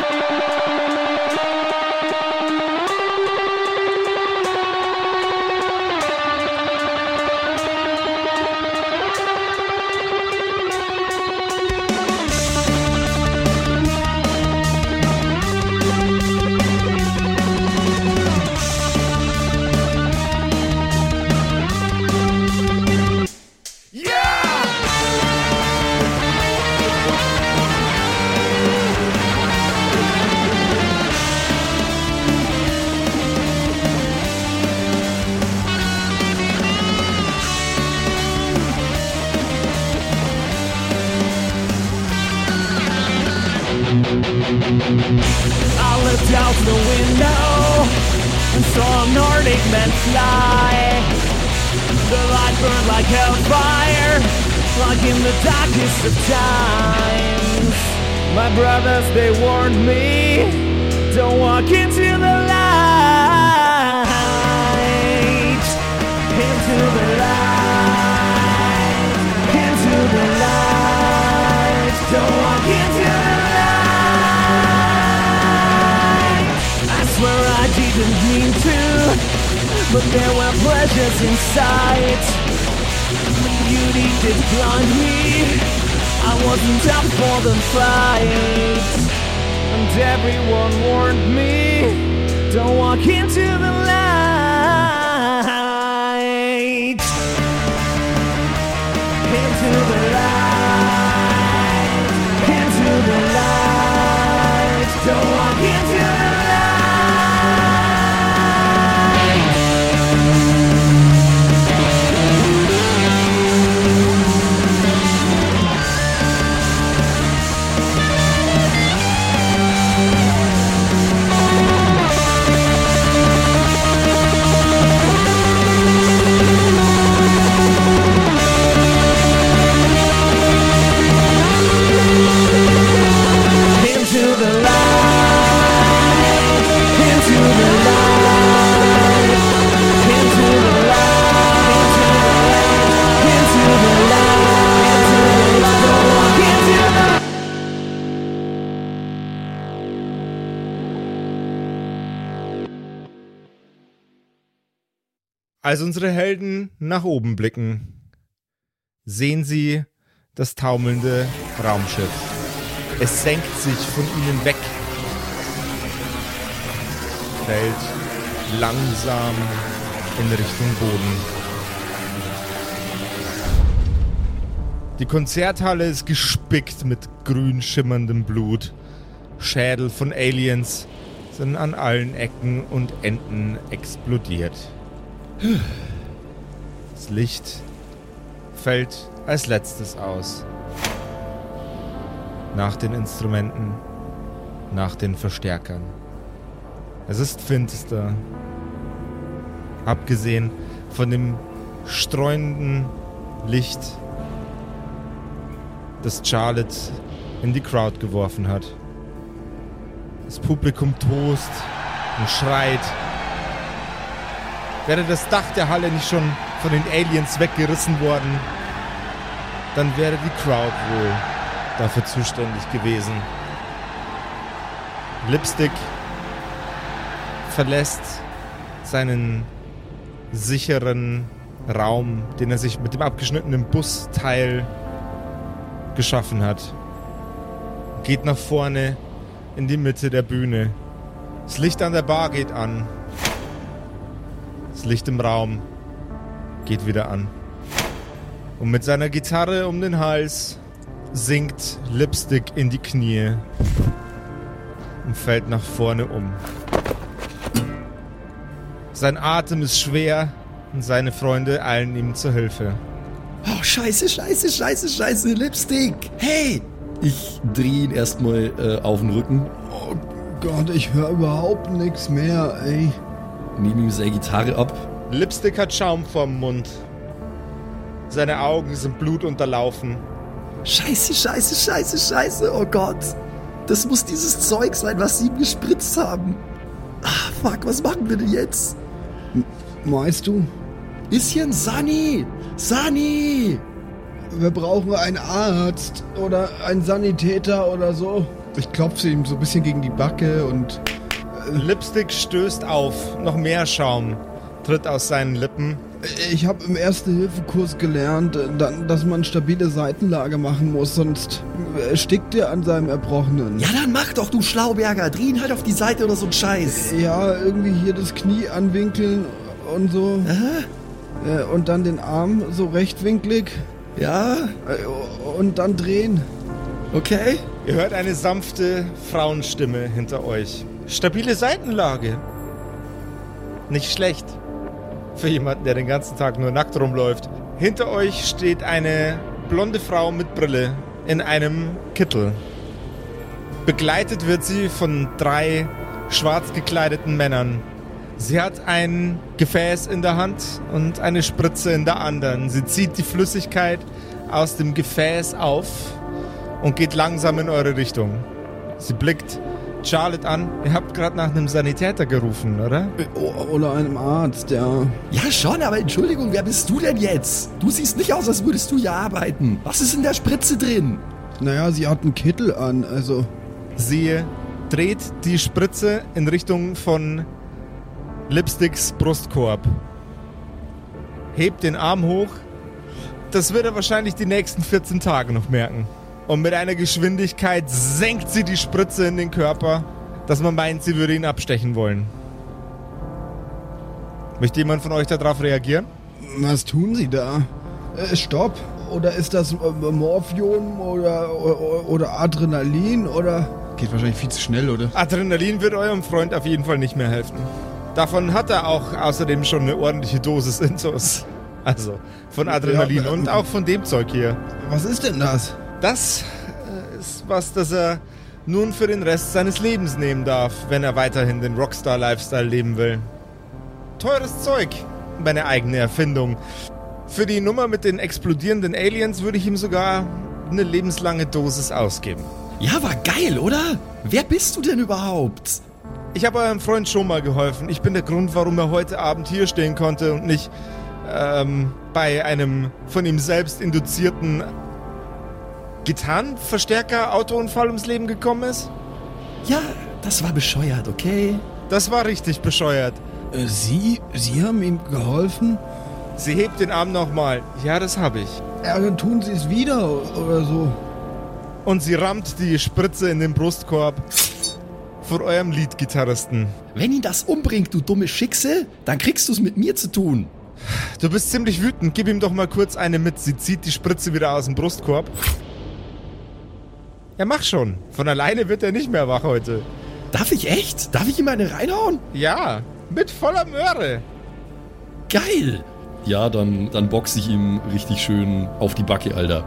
I looked out the window and saw a Nordic man fly. The light burned like hellfire, like in the darkest of times. My brothers, they warned me, don't walk into the light. Into the light. Into the light. Don't walk into the light. I didn't mean to, but there were pleasures in sight. Beauty did blind me, I wasn't up for the fight. And everyone warned me, don't walk into the light. Into the light. Into the light. Don't walk into the light. Als unsere Helden nach oben blicken, sehen sie das taumelnde Raumschiff. Es senkt sich von ihnen weg, fällt langsam in Richtung Boden. Die Konzerthalle ist gespickt mit grün schimmerndem Blut. Schädel von Aliens sind an allen Ecken und Enden explodiert. Das Licht fällt als letztes aus. Nach den Instrumenten, nach den Verstärkern. Es ist finster. Abgesehen von dem streuenden Licht, das Charlotte in die Crowd geworfen hat. Das Publikum tost und schreit. Wäre das Dach der Halle nicht schon von den Aliens weggerissen worden, dann wäre die Crowd wohl dafür zuständig gewesen. Lipstick verlässt seinen sicheren Raum, den er sich mit dem abgeschnittenen Busteil geschaffen hat. Geht nach vorne in die Mitte der Bühne. Das Licht an der Bar geht an. Das Licht im Raum geht wieder an. Und mit seiner Gitarre um den Hals sinkt Lipstick in die Knie und fällt nach vorne um. Sein Atem ist schwer und seine Freunde eilen ihm zur Hilfe. Oh, scheiße, scheiße, scheiße, scheiße, Lipstick. Hey! Ich drehe ihn erstmal äh, auf den Rücken. Oh Gott, ich höre überhaupt nichts mehr, ey. Nehme ihm seine Gitarre ab. Lipstick hat Schaum vorm Mund. Seine Augen sind blutunterlaufen. Scheiße, scheiße, scheiße, scheiße, oh Gott. Das muss dieses Zeug sein, was sie ihm gespritzt haben. Ah, fuck, was machen wir denn jetzt? Meinst du? Bisschen Sunny! Sunny! Wir brauchen einen Arzt oder einen Sanitäter oder so. Ich klopfe ihm so ein bisschen gegen die Backe und... Äh, Lipstick stößt auf. Noch mehr Schaum tritt aus seinen Lippen. Ich habe im Erste-Hilfe-Kurs gelernt, dass man stabile Seitenlage machen muss, sonst erstickt er an seinem Erbrochenen. Ja, dann mach doch, du Schlauberger. Dreh ihn halt auf die Seite oder so ein Scheiß. Ja, irgendwie hier das Knie anwinkeln und so. Aha. Und dann den Arm so rechtwinklig. Ja. Und dann drehen. Okay. Ihr hört eine sanfte Frauenstimme hinter euch. Stabile Seitenlage. Nicht schlecht. Für jemanden, der den ganzen Tag nur nackt rumläuft. Hinter euch steht eine blonde Frau mit Brille in einem Kittel. Begleitet wird sie von drei schwarz gekleideten Männern. Sie hat ein Gefäß in der Hand und eine Spritze in der anderen. Sie zieht die Flüssigkeit aus dem Gefäß auf und geht langsam in eure Richtung. Sie blickt Charlotte an. Ihr habt gerade nach einem Sanitäter gerufen, oder? Oder einem Arzt, ja. Ja schon, aber Entschuldigung, wer bist du denn jetzt? Du siehst nicht aus, als würdest du hier arbeiten. Was ist in der Spritze drin? Naja, sie hat einen Kittel an, also... Sie dreht die Spritze in Richtung von Lipsticks Brustkorb. Hebt den Arm hoch. Das wird er wahrscheinlich die nächsten vierzehn Tage noch merken. Und mit einer Geschwindigkeit senkt sie die Spritze in den Körper, dass man meint, sie würde ihn abstechen wollen. Möchte jemand von euch darauf reagieren? Was tun sie da? Äh, Stopp? Oder ist das äh, Morphium oder, oder, oder Adrenalin oder... Geht wahrscheinlich viel zu schnell, oder? Adrenalin wird eurem Freund auf jeden Fall nicht mehr helfen. Davon hat er auch außerdem schon eine ordentliche Dosis Intus. Also von Adrenalin ja, und auch von dem Zeug hier. Was ist denn das? Das ist was, das er nun für den Rest seines Lebens nehmen darf, wenn er weiterhin den Rockstar-Lifestyle leben will. Teures Zeug, meine eigene Erfindung. Für die Nummer mit den explodierenden Aliens würde ich ihm sogar eine lebenslange Dosis ausgeben. Ja, war geil, oder? Wer bist du denn überhaupt? Ich habe eurem Freund schon mal geholfen. Ich bin der Grund, warum er heute Abend hier stehen konnte und nicht ähm, bei einem von ihm selbst induzierten Gitarrenverstärker-Autounfall ums Leben gekommen ist? Ja, das war bescheuert, okay? Das war richtig bescheuert. Äh, Sie? Sie haben ihm geholfen? Sie hebt den Arm nochmal. Ja, das habe ich. Ja, dann tun Sie es wieder oder so. Und sie rammt die Spritze in den Brustkorb von eurem Lead-Gitarristen. Wenn ihn das umbringt, du dumme Schicksal, dann kriegst du es mit mir zu tun. Du bist ziemlich wütend. Gib ihm doch mal kurz eine mit. Sie zieht die Spritze wieder aus dem Brustkorb. Ja, mach schon. Von alleine wird er nicht mehr wach heute. Darf ich echt? Darf ich ihm eine reinhauen? Ja, mit voller Möhre. Geil. Ja, dann, dann boxe ich ihm richtig schön auf die Backe, Alter.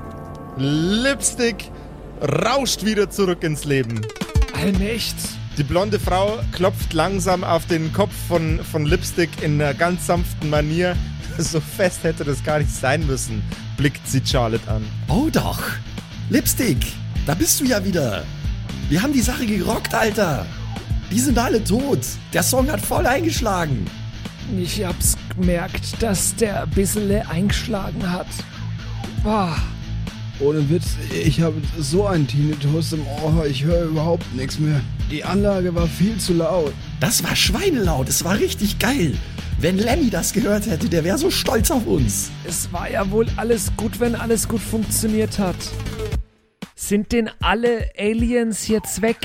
Lipstick rauscht wieder zurück ins Leben. Allmächt. Die blonde Frau klopft langsam auf den Kopf von, von Lipstick in einer ganz sanften Manier. So fest hätte das gar nicht sein müssen, blickt sie Charlotte an. Oh doch. Lipstick, da bist du ja wieder. Wir haben die Sache gerockt, Alter. Die sind alle tot. Der Song hat voll eingeschlagen. Ich hab's gemerkt, dass der ein bisschen eingeschlagen hat. Boah. Ohne Witz, ich habe so einen Tinnitus im Ohr, ich höre überhaupt nichts mehr. Die Anlage war viel zu laut. Das war schweinelaut, es war richtig geil. Wenn Lemmy das gehört hätte, der wäre so stolz auf uns. Es war ja wohl alles gut, wenn alles gut funktioniert hat. Sind denn alle Aliens jetzt weg?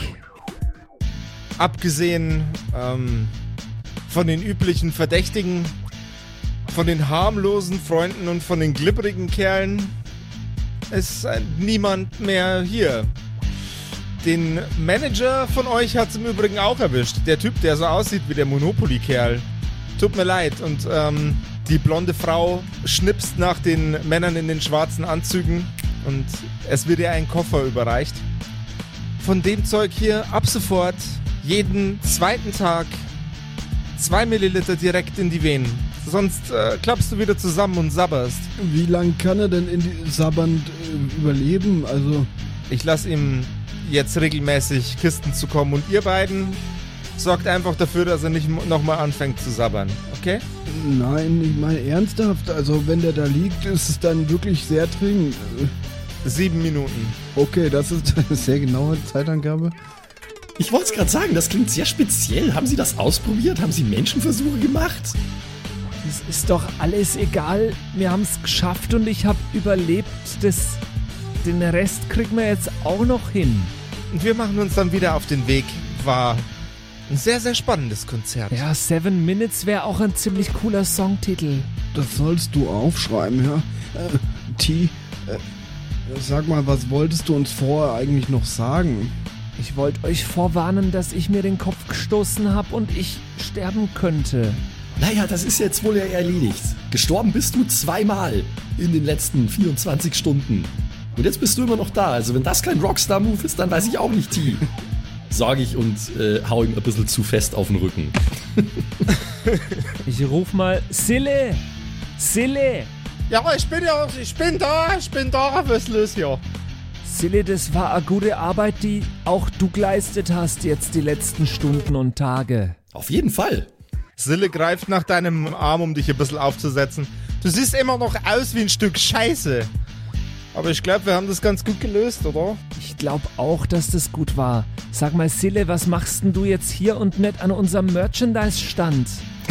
Abgesehen ähm, von den üblichen Verdächtigen, von den harmlosen Freunden und von den glibberigen Kerlen ist äh, niemand mehr hier. Den Manager von euch hat's im Übrigen auch erwischt. Der Typ, der so aussieht wie der Monopoly-Kerl. Tut mir leid. Und ähm, die blonde Frau schnipst nach den Männern in den schwarzen Anzügen und es wird ihr ein Koffer überreicht. Von dem Zeug hier ab sofort jeden zweiten Tag zwei Milliliter direkt in die Venen. Sonst äh, klappst du wieder zusammen und sabberst. Wie lang kann er denn in die sabbernd äh, überleben? Also, Ich lasse ihm jetzt regelmäßig Kisten zukommen und ihr beiden sorgt einfach dafür, dass er nicht nochmal anfängt zu sabbern, okay? nein, ich meine ernsthaft. Also, wenn der da liegt, ist es dann wirklich sehr dringend. Sieben Minuten. Okay, das ist eine sehr genaue Zeitangabe. Ich wollte es gerade sagen, das klingt sehr speziell. Haben Sie das ausprobiert? Haben Sie Menschenversuche gemacht? Es ist doch alles egal. Wir haben's geschafft und ich hab überlebt. Das, den Rest kriegen wir jetzt auch noch hin. Und wir machen uns dann wieder auf den Weg. War ein sehr, sehr spannendes Konzert. Ja, Seven Minutes wäre auch ein ziemlich cooler Songtitel. Das sollst du aufschreiben, ja? Äh, T, äh, sag mal, was wolltest du uns vorher eigentlich noch sagen? Ich wollte euch vorwarnen, dass ich mir den Kopf gestoßen habe und ich sterben könnte. Naja, das ist jetzt wohl ja erledigt. Gestorben bist du zweimal in den letzten vierundzwanzig Stunden. Und jetzt bist du immer noch da. Also wenn das kein Rockstar-Move ist, dann weiß ich auch nicht, T. Sag ich und äh, hau ihm ein bisschen zu fest auf den Rücken. Ich ruf mal, Sille! Sille! Ja, ich bin ja, ich bin da, ich bin da, was ist los hier? Sille, das war eine gute Arbeit, die auch du geleistet hast jetzt die letzten Stunden und Tage. Auf jeden Fall. Sille greift nach deinem Arm, um dich ein bisschen aufzusetzen. Du siehst immer noch aus wie ein Stück Scheiße. Aber ich glaube, wir haben das ganz gut gelöst, oder? Ich glaube auch, dass das gut war. Sag mal, Sille, was machst denn du jetzt hier und nicht an unserem Merchandise-Stand?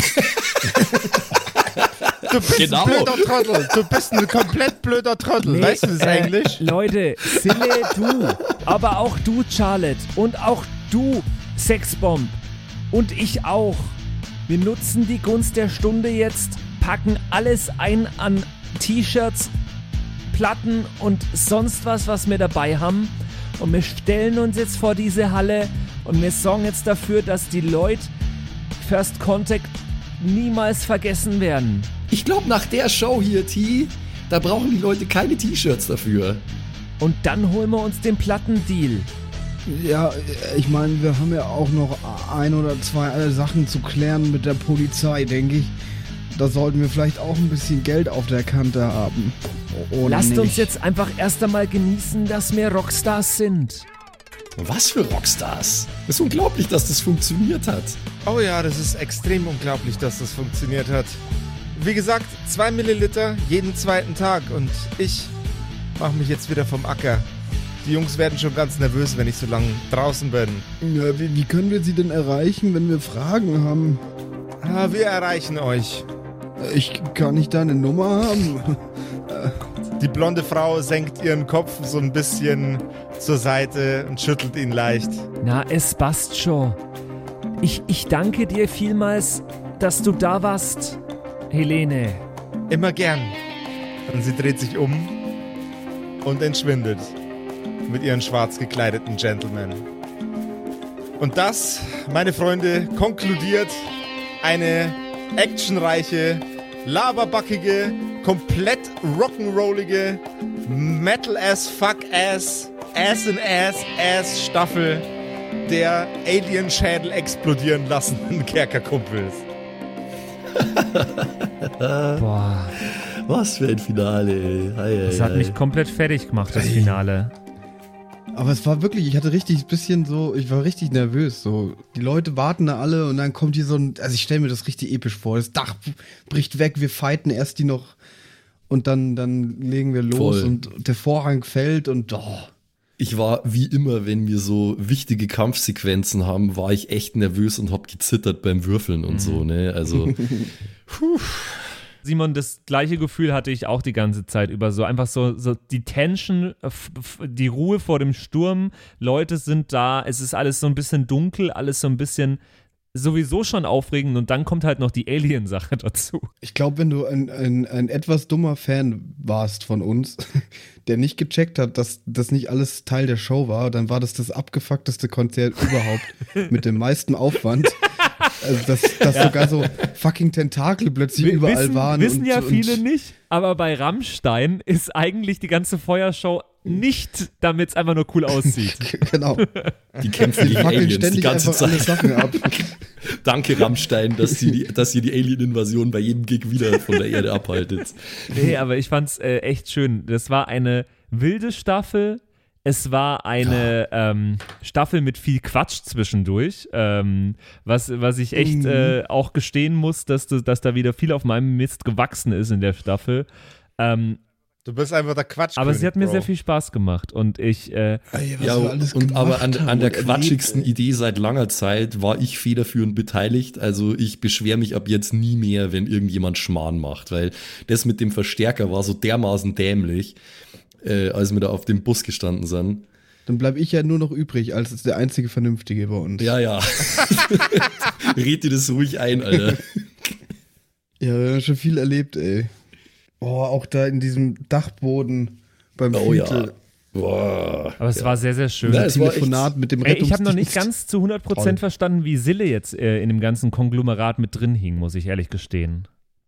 Du bist Genau. ein blöder Trottel. Du bist ein komplett blöder Trottel. Nee, weißt du das äh, eigentlich? Leute, Sille, du, aber auch du, Charlotte, und auch du, Sexbomb, und ich auch. Wir nutzen die Gunst der Stunde jetzt, packen alles ein an T-Shirts, Platten und sonst was, was wir dabei haben. Und wir stellen uns jetzt vor diese Halle und wir sorgen jetzt dafür, dass die Leute First Contact niemals vergessen werden. Ich glaube, nach der Show hier, T, da brauchen die Leute keine T-Shirts dafür. Und dann holen wir uns den Plattendeal. Ja, ich meine, wir haben ja auch noch ein oder zwei Sachen zu klären mit der Polizei, denke ich. Da sollten wir vielleicht auch ein bisschen Geld auf der Kante haben. Oder Lasst nicht? uns jetzt einfach erst einmal genießen, dass wir Rockstars sind. Was für Rockstars? Es ist unglaublich, dass das funktioniert hat. Oh ja, das ist extrem unglaublich, dass das funktioniert hat. Wie gesagt, zwei Milliliter jeden zweiten Tag und ich mache mich jetzt wieder vom Acker. Die Jungs werden schon ganz nervös, wenn ich so lange draußen bin. Ja, wie, wie können wir sie denn erreichen, wenn wir Fragen haben? Ah, wir erreichen euch. Ich kann nicht deine Nummer haben. Die blonde Frau senkt ihren Kopf so ein bisschen zur Seite und schüttelt ihn leicht. Na, es passt schon. Ich, ich danke dir vielmals, dass du da warst, Helene. Immer gern. Und sie dreht sich um und entschwindet mit ihren schwarz gekleideten Gentlemen. Und das, meine Freunde, konkludiert eine actionreiche, laberbackige, komplett rock'n'rollige, Metal-as-fuck-ass, Ass-in-Ass-Ass-Staffel der Alien-Schädel explodieren lassenden Kerkerkumpels. Boah. Was für ein Finale, ey. Ei, ei, Das hat ei. mich komplett fertig gemacht, das Finale. Aber es war wirklich, ich hatte richtig ein bisschen so, ich war richtig nervös. So, die Leute warten da alle und dann kommt hier so ein, also ich stelle mir das richtig episch vor. Das Dach bricht weg, wir fighten erst die noch und dann, dann legen wir los Voll. und der Vorhang fällt und oh. Ich war wie immer, wenn wir so wichtige Kampfsequenzen haben, war ich echt nervös und hab gezittert beim Würfeln und so, ne? Also, puh. Simon, das gleiche Gefühl hatte ich auch die ganze Zeit über. So einfach so, so die Tension, f- f- die Ruhe vor dem Sturm. Leute sind da, es ist alles so ein bisschen dunkel, alles so ein bisschen sowieso schon aufregend und dann kommt halt noch die Alien-Sache dazu. Ich glaube, wenn du ein, ein, ein etwas dummer Fan warst von uns, der nicht gecheckt hat, dass das nicht alles Teil der Show war, dann war das das abgefuckteste Konzert überhaupt mit dem meisten Aufwand. Also, dass, dass ja. sogar so fucking Tentakel plötzlich W- überall wissen, waren. Wissen und, ja und viele nicht, aber bei Rammstein ist eigentlich die ganze Feuershow nicht, damit es einfach nur cool aussieht. Genau. Die kämpfen Die gegen fackeln Aliens die ständig ganze einfach alle Zeit. Sachen ab. Danke, Rammstein, dass ihr die, dass ihr die Alien-Invasion bei jedem Gig wieder von der Erde abhaltet. Nee, aber ich fand's äh, echt schön. Das war eine wilde Staffel. Es war eine ähm, Staffel mit viel Quatsch zwischendurch, ähm, was, was ich echt Mhm. äh, auch gestehen muss, dass, du- dass da wieder viel auf meinem Mist gewachsen ist in der Staffel. Ähm, Du bist einfach der Quatsch. aber sie hat mir sehr viel Spaß gemacht und ich, äh, Ey, was Ja, wir alles und aber gemacht an, haben an der und erlebt, quatschigsten ey. Idee seit langer Zeit war ich federführend beteiligt. Also ich beschwere mich ab jetzt nie mehr, wenn irgendjemand Schmarrn macht, weil das mit dem Verstärker war so dermaßen dämlich, äh, als wir da auf dem Bus gestanden sind. Dann bleibe ich ja nur noch übrig, als der einzige Vernünftige bei uns. Ja, ja. Red dir das ruhig ein, Alter. Ja, wir haben schon viel erlebt, ey. Oh, auch da in diesem Dachboden beim Oh ja. Fiete. Boah. aber es war sehr, sehr schön. Ja, es war Telefonat mit dem Ey, ich habe noch nicht Rettungsdienst. ganz zu hundert Prozent Toll. verstanden, wie Sille jetzt äh, in dem ganzen Konglomerat mit drin hing, muss ich ehrlich gestehen.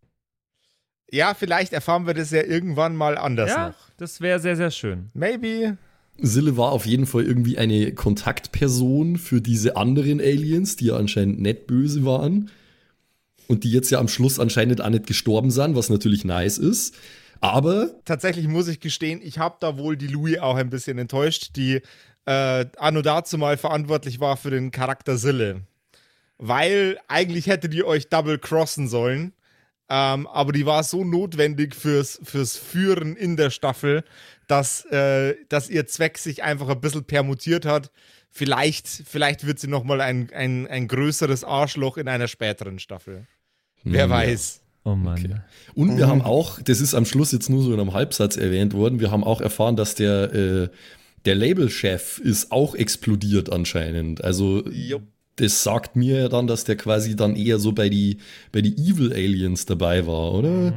Ja, vielleicht erfahren wir das ja irgendwann mal anders Ja, noch. das wäre sehr, sehr schön. Maybe. Sille war auf jeden Fall irgendwie eine Kontaktperson für diese anderen Aliens, die ja anscheinend nicht böse waren. Und die jetzt ja am Schluss anscheinend auch nicht gestorben sind, was natürlich nice ist. Aber Tatsächlich muss ich gestehen, ich habe da wohl die Louis auch ein bisschen enttäuscht, die äh, anno dazu mal verantwortlich war für den Charakter Sille. Weil eigentlich hättet ihr euch double crossen sollen, ähm, aber die war so notwendig fürs, fürs Führen in der Staffel, dass, äh, dass ihr Zweck sich einfach ein bisschen permutiert hat. Vielleicht, vielleicht wird sie nochmal ein, ein, ein größeres Arschloch in einer späteren Staffel. Wer Ja. weiß. Oh Mann. Okay. Und wir haben auch, das ist am Schluss jetzt nur so in einem Halbsatz erwähnt worden, wir haben auch erfahren, dass der, äh, der Labelchef ist auch explodiert anscheinend. Also das sagt mir ja dann, dass der quasi dann eher so bei die, bei die Evil Aliens dabei war, oder? Mhm.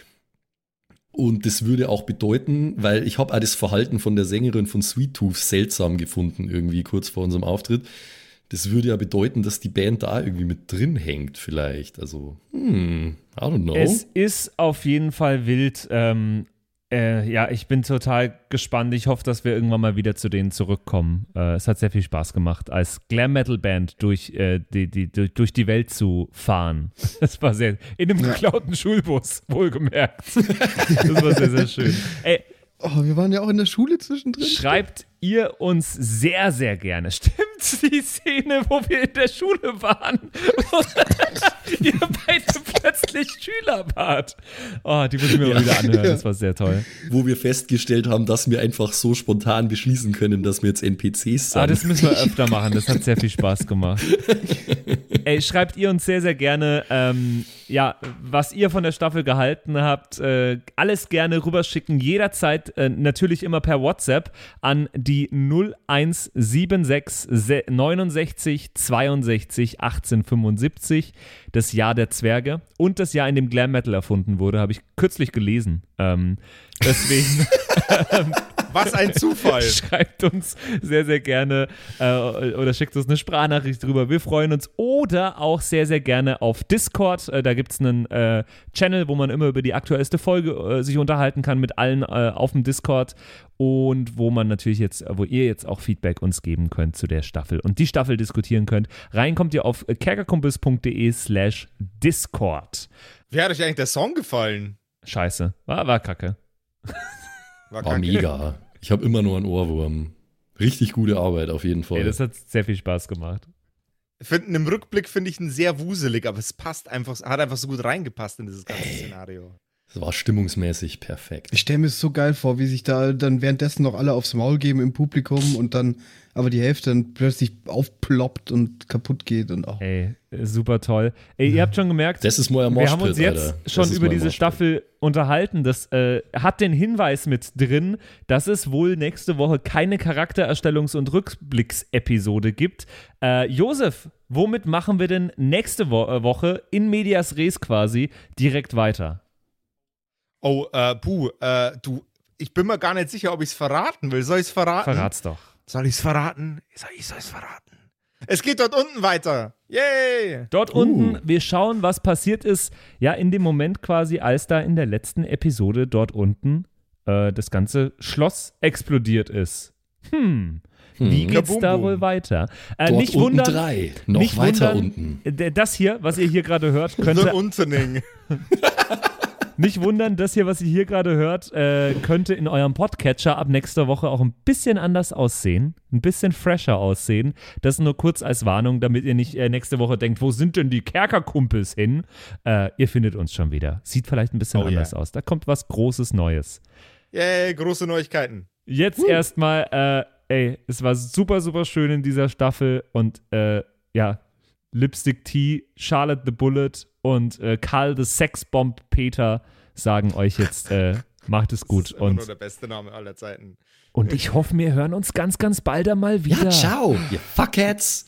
Und das würde auch bedeuten, weil ich habe auch das Verhalten von der Sängerin von Sweet Tooth seltsam gefunden, irgendwie kurz vor unserem Auftritt. Das würde ja bedeuten, dass die Band da irgendwie mit drin hängt vielleicht. Also, hm, I don't know. Es ist auf jeden Fall wild. Ähm, äh, ja, ich bin total gespannt. Ich hoffe, dass wir irgendwann mal wieder zu denen zurückkommen. Äh, es hat sehr viel Spaß gemacht, als Glam-Metal-Band durch, äh, die, die, durch, durch die Welt zu fahren. Das war sehr, in einem geklauten Schulbus, wohlgemerkt. Das war sehr, sehr schön. Ey, Oh, wir waren ja auch in der Schule zwischendrin. schreibt ihr uns sehr, sehr gerne. Stimmt die Szene, wo wir in der Schule waren? Wo ihr beide plötzlich Schüler wart. Oh, die muss ich mir mal wieder anhören. Das war sehr toll. Wo wir festgestellt haben, dass wir einfach so spontan beschließen können, dass wir jetzt N P Cs sind. Ah, das müssen wir öfter machen. Das hat sehr viel Spaß gemacht. Ey, schreibt ihr uns sehr, sehr gerne, ähm, ja, was ihr von der Staffel gehalten habt. Äh, alles gerne rüberschicken. Jederzeit, äh, natürlich immer per WhatsApp an die null eins sieben sechs neunundsechzig zweiundsechzig achtzehn fünfundsiebzig. Das Jahr der Zwerge und das Jahr, in dem Glam Metal erfunden wurde, habe ich kürzlich gelesen. Ähm, deswegen Was ein Zufall. Schreibt uns sehr, sehr gerne äh, oder schickt uns eine Sprachnachricht drüber. Wir freuen uns. Oder auch sehr, sehr gerne auf Discord. Äh, da gibt es einen äh, Channel, wo man immer über die aktuellste Folge äh, sich unterhalten kann mit allen äh, auf dem Discord. Und wo man natürlich jetzt, wo ihr jetzt auch Feedback uns geben könnt zu der Staffel und die Staffel diskutieren könnt. Rein kommt ihr auf kerkerkumpels.de slash Discord. Wie hat euch eigentlich der Song gefallen? Scheiße. War, war kacke. War, War mega. Ich habe immer nur einen Ohrwurm. Richtig gute Arbeit auf jeden Fall. Ey, das hat sehr viel Spaß gemacht. Finden im Rückblick finde ich ihn sehr wuselig, aber es passt einfach, hat einfach so gut reingepasst in dieses ganze Ey. Szenario. Das war stimmungsmäßig perfekt. Ich stelle mir es so geil vor, wie sich da dann währenddessen noch alle aufs Maul geben im Publikum und dann aber die Hälfte dann plötzlich aufploppt und kaputt geht und auch. Ey, super toll. Ey, ihr habt schon gemerkt, das ist mal ein wir haben uns jetzt Alter. schon über diese Moshpit. Staffel unterhalten. Das äh, hat den Hinweis mit drin, dass es wohl nächste Woche keine Charaktererstellungs- und Rückblicks-Episode gibt. Äh, Josef, womit machen wir denn nächste Wo- äh, Woche in medias res quasi direkt weiter? Oh, äh, puh, äh, du, ich bin mir gar nicht sicher, ob ich es verraten will. Soll ich es verraten? Verrat's doch. Soll ich es verraten? Ich soll es verraten. Es geht dort unten weiter. Yay! Dort Uh. unten, wir schauen, was passiert ist, ja, in dem Moment quasi, als da in der letzten Episode dort unten äh, das ganze Schloss explodiert ist. Hm. Wie Hm. geht's Kaboom, da boom. wohl weiter? Äh, Dort nicht unten wundern, drei. Noch nicht weiter wundern, unten. d- Das hier, was ihr hier gerade hört, The könnte Untening. nicht wundern, das hier, was ihr hier gerade hört, äh, könnte in eurem Podcatcher ab nächster Woche auch ein bisschen anders aussehen, ein bisschen fresher aussehen. Das nur kurz als Warnung, damit ihr nicht äh, nächste Woche denkt, wo sind denn die Kerkerkumpels hin? Äh, ihr findet uns schon wieder. Sieht vielleicht ein bisschen Oh, anders yeah. aus. Da kommt was Großes Neues. Yay, große Neuigkeiten. Jetzt uh. erstmal, äh, ey, es war super, super schön in dieser Staffel und äh, ja, Lipstick T, Charlotte the Bullet und äh, Karl the Sexbomb Peter sagen euch jetzt, äh, macht es gut. Das ist immer Und, nur der beste Name aller Zeiten. und ich hoffe, wir hören uns ganz, ganz bald einmal wieder. Ja, ciao, ihr Fuckheads.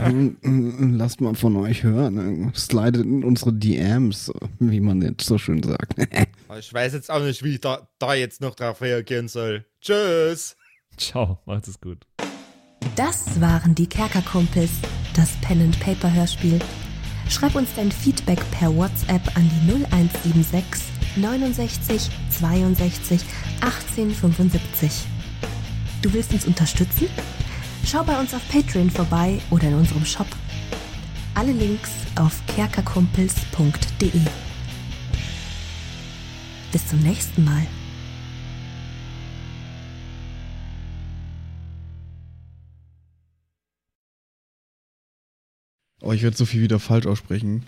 Lasst mal von euch hören. Slidet in unsere D Ms, wie man jetzt so schön sagt. Ich weiß jetzt auch nicht, wie ich da, da jetzt noch drauf reagieren soll. Tschüss. Ciao, macht es gut. Das waren die Kerkerkumpels, das Pen-and-Paper-Hörspiel. Schreib uns dein Feedback per WhatsApp an die null eins sieben sechs neunundsechzig zweiundsechzig achtzehn fünfundsiebzig. Du willst uns unterstützen? Schau bei uns auf Patreon vorbei oder in unserem Shop. Alle Links auf kerkerkumpels punkt de. Bis zum nächsten Mal. Oh, ich werde so viel wieder falsch aussprechen.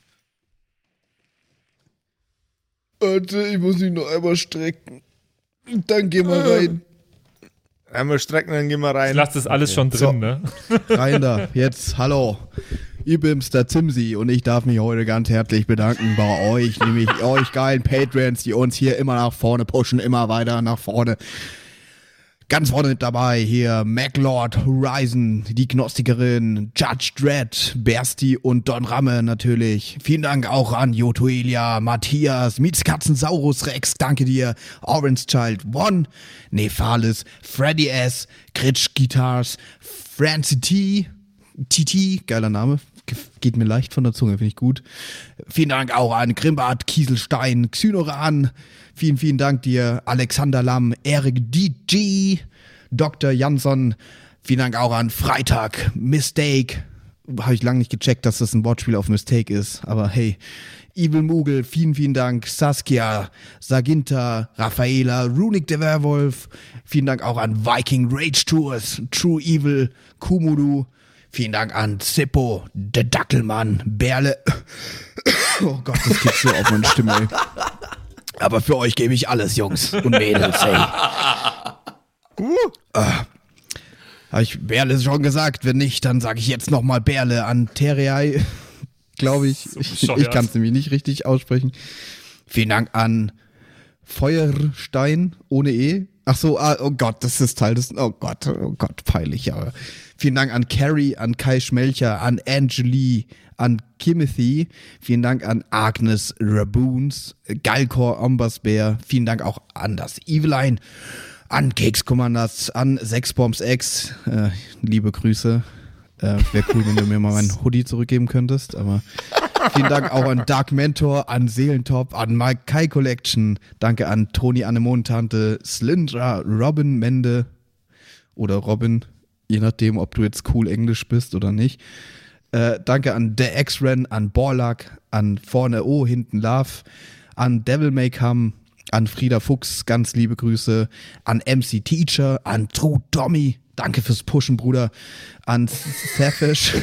Warte, ich muss mich noch einmal strecken. Dann geh mal rein. Einmal strecken, dann gehen wir Ich rein. lasse das alles schon drin, So. ne? Rein da. Jetzt, hallo. Ich bin's, der Zimsi, und ich darf mich heute ganz herzlich bedanken bei euch, nämlich euch geilen Patreons, die uns hier immer nach vorne pushen, immer weiter nach vorne. Ganz vorne mit dabei hier MacLord, Horizon, die Gnostikerin, Judge Dredd, Bersti und Don Ramme natürlich. Vielen Dank auch an Jotoelia, Matthias, Mietskatzen, Saurus Rex, danke dir, Orange Child One, Nephalis, Freddy S, Kritsch Guitars, Francie T, T T, geiler Name, ge- geht mir leicht von der Zunge, finde ich gut. Vielen Dank auch an Grimbart, Kieselstein, Xynoran, vielen, vielen Dank dir, Alexander Lamm, Erik D G, Doktor Jansson, vielen Dank auch an Freitag, Mistake, habe ich lange nicht gecheckt, dass das ein Wortspiel auf Mistake ist, aber hey, Evil Mugel, vielen, vielen Dank, Saskia, Saginta, Raffaela, Runic der Werwolf, vielen Dank auch an Viking Rage Tours, True Evil, Kumudu, vielen Dank an Zippo, der Dackelmann, Berle, oh Gott, das geht so auf meine Stimme, ey. Aber für euch gebe ich alles, Jungs und Mädels, ey. Uh. Ah. Habe ich Berle schon gesagt? Wenn nicht, dann sage ich jetzt nochmal Berle an Terrei, glaube ich. So ich bescheuert. ich kann es nämlich nicht richtig aussprechen. Vielen Dank an Feuerstein ohne E. Ach so, ah, oh Gott, das ist Teil des, oh Gott, oh Gott, peinlich, aber. Vielen Dank an Carrie, an Kai Schmelcher, an Angelie, an Kimothy. Vielen Dank an Agnes Raboons, Galkor Ombersbär. Vielen Dank auch an das Eveline, An Kekskommandas, an Sexbombs X, äh, liebe Grüße. Äh, Wäre cool, wenn du mir mal meinen Hoodie zurückgeben könntest, aber vielen Dank auch an Dark Mentor, an Seelentop, an Mike Kai Collection, danke an Toni Annemontante, Slyndra, Robin Mende oder Robin, je nachdem, ob du jetzt cool Englisch bist oder nicht. Äh, danke an The X-Ren, an Borlak, an Vorne O, Hinten Love, an Devil May Come, an Frieda Fuchs, ganz liebe Grüße, an M C Teacher, an True Tommy, danke fürs Pushen, Bruder, an Safish,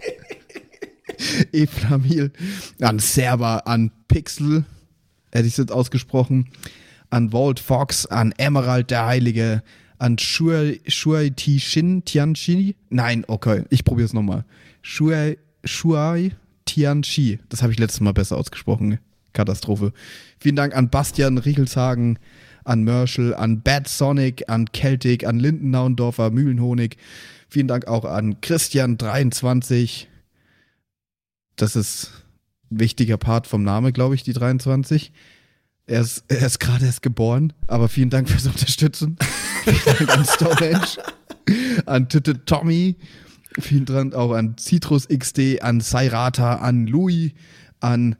Eflamil, an Server, an Pixel, hätte ich es jetzt ausgesprochen, an Walt Fox, an Emerald der Heilige, an Shuai, Shuai Tishin Tianchi, nein, okay, ich probiere es nochmal, Shuai, Shuai Tianchi, das habe ich letztes Mal besser ausgesprochen, Katastrophe. Vielen Dank an Bastian Riechelshagen, an Merschel, an Bad Sonic, an Celtic, an Lindennaundorfer, Mühlenhonig. Vielen Dank auch an Christian dreiundzwanzig. Das ist ein wichtiger Part vom Namen, glaube ich, die dreiundzwanzig. Er ist, er ist gerade erst geboren, aber vielen Dank fürs Unterstützen. Vielen Dank an Stonehenge, an Titte Tommy. Vielen Dank auch an Citrus X D, an Sairata, an Louis, an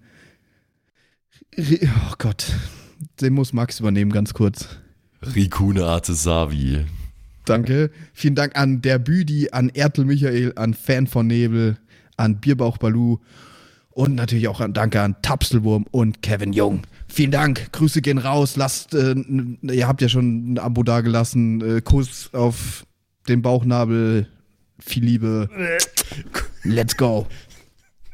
oh Gott, den muss Max übernehmen, ganz kurz. Rikune Artesavi. Danke. Vielen Dank an der Büdi, an Ertel Michael, an Fan von Nebel, an Bierbauch Balu und natürlich auch an, danke an Tapselwurm und Kevin Jung. Vielen Dank, Grüße gehen raus, lasst, äh, ihr habt ja schon ein Abo dagelassen, äh, Kuss auf den Bauchnabel, viel Liebe. Let's go.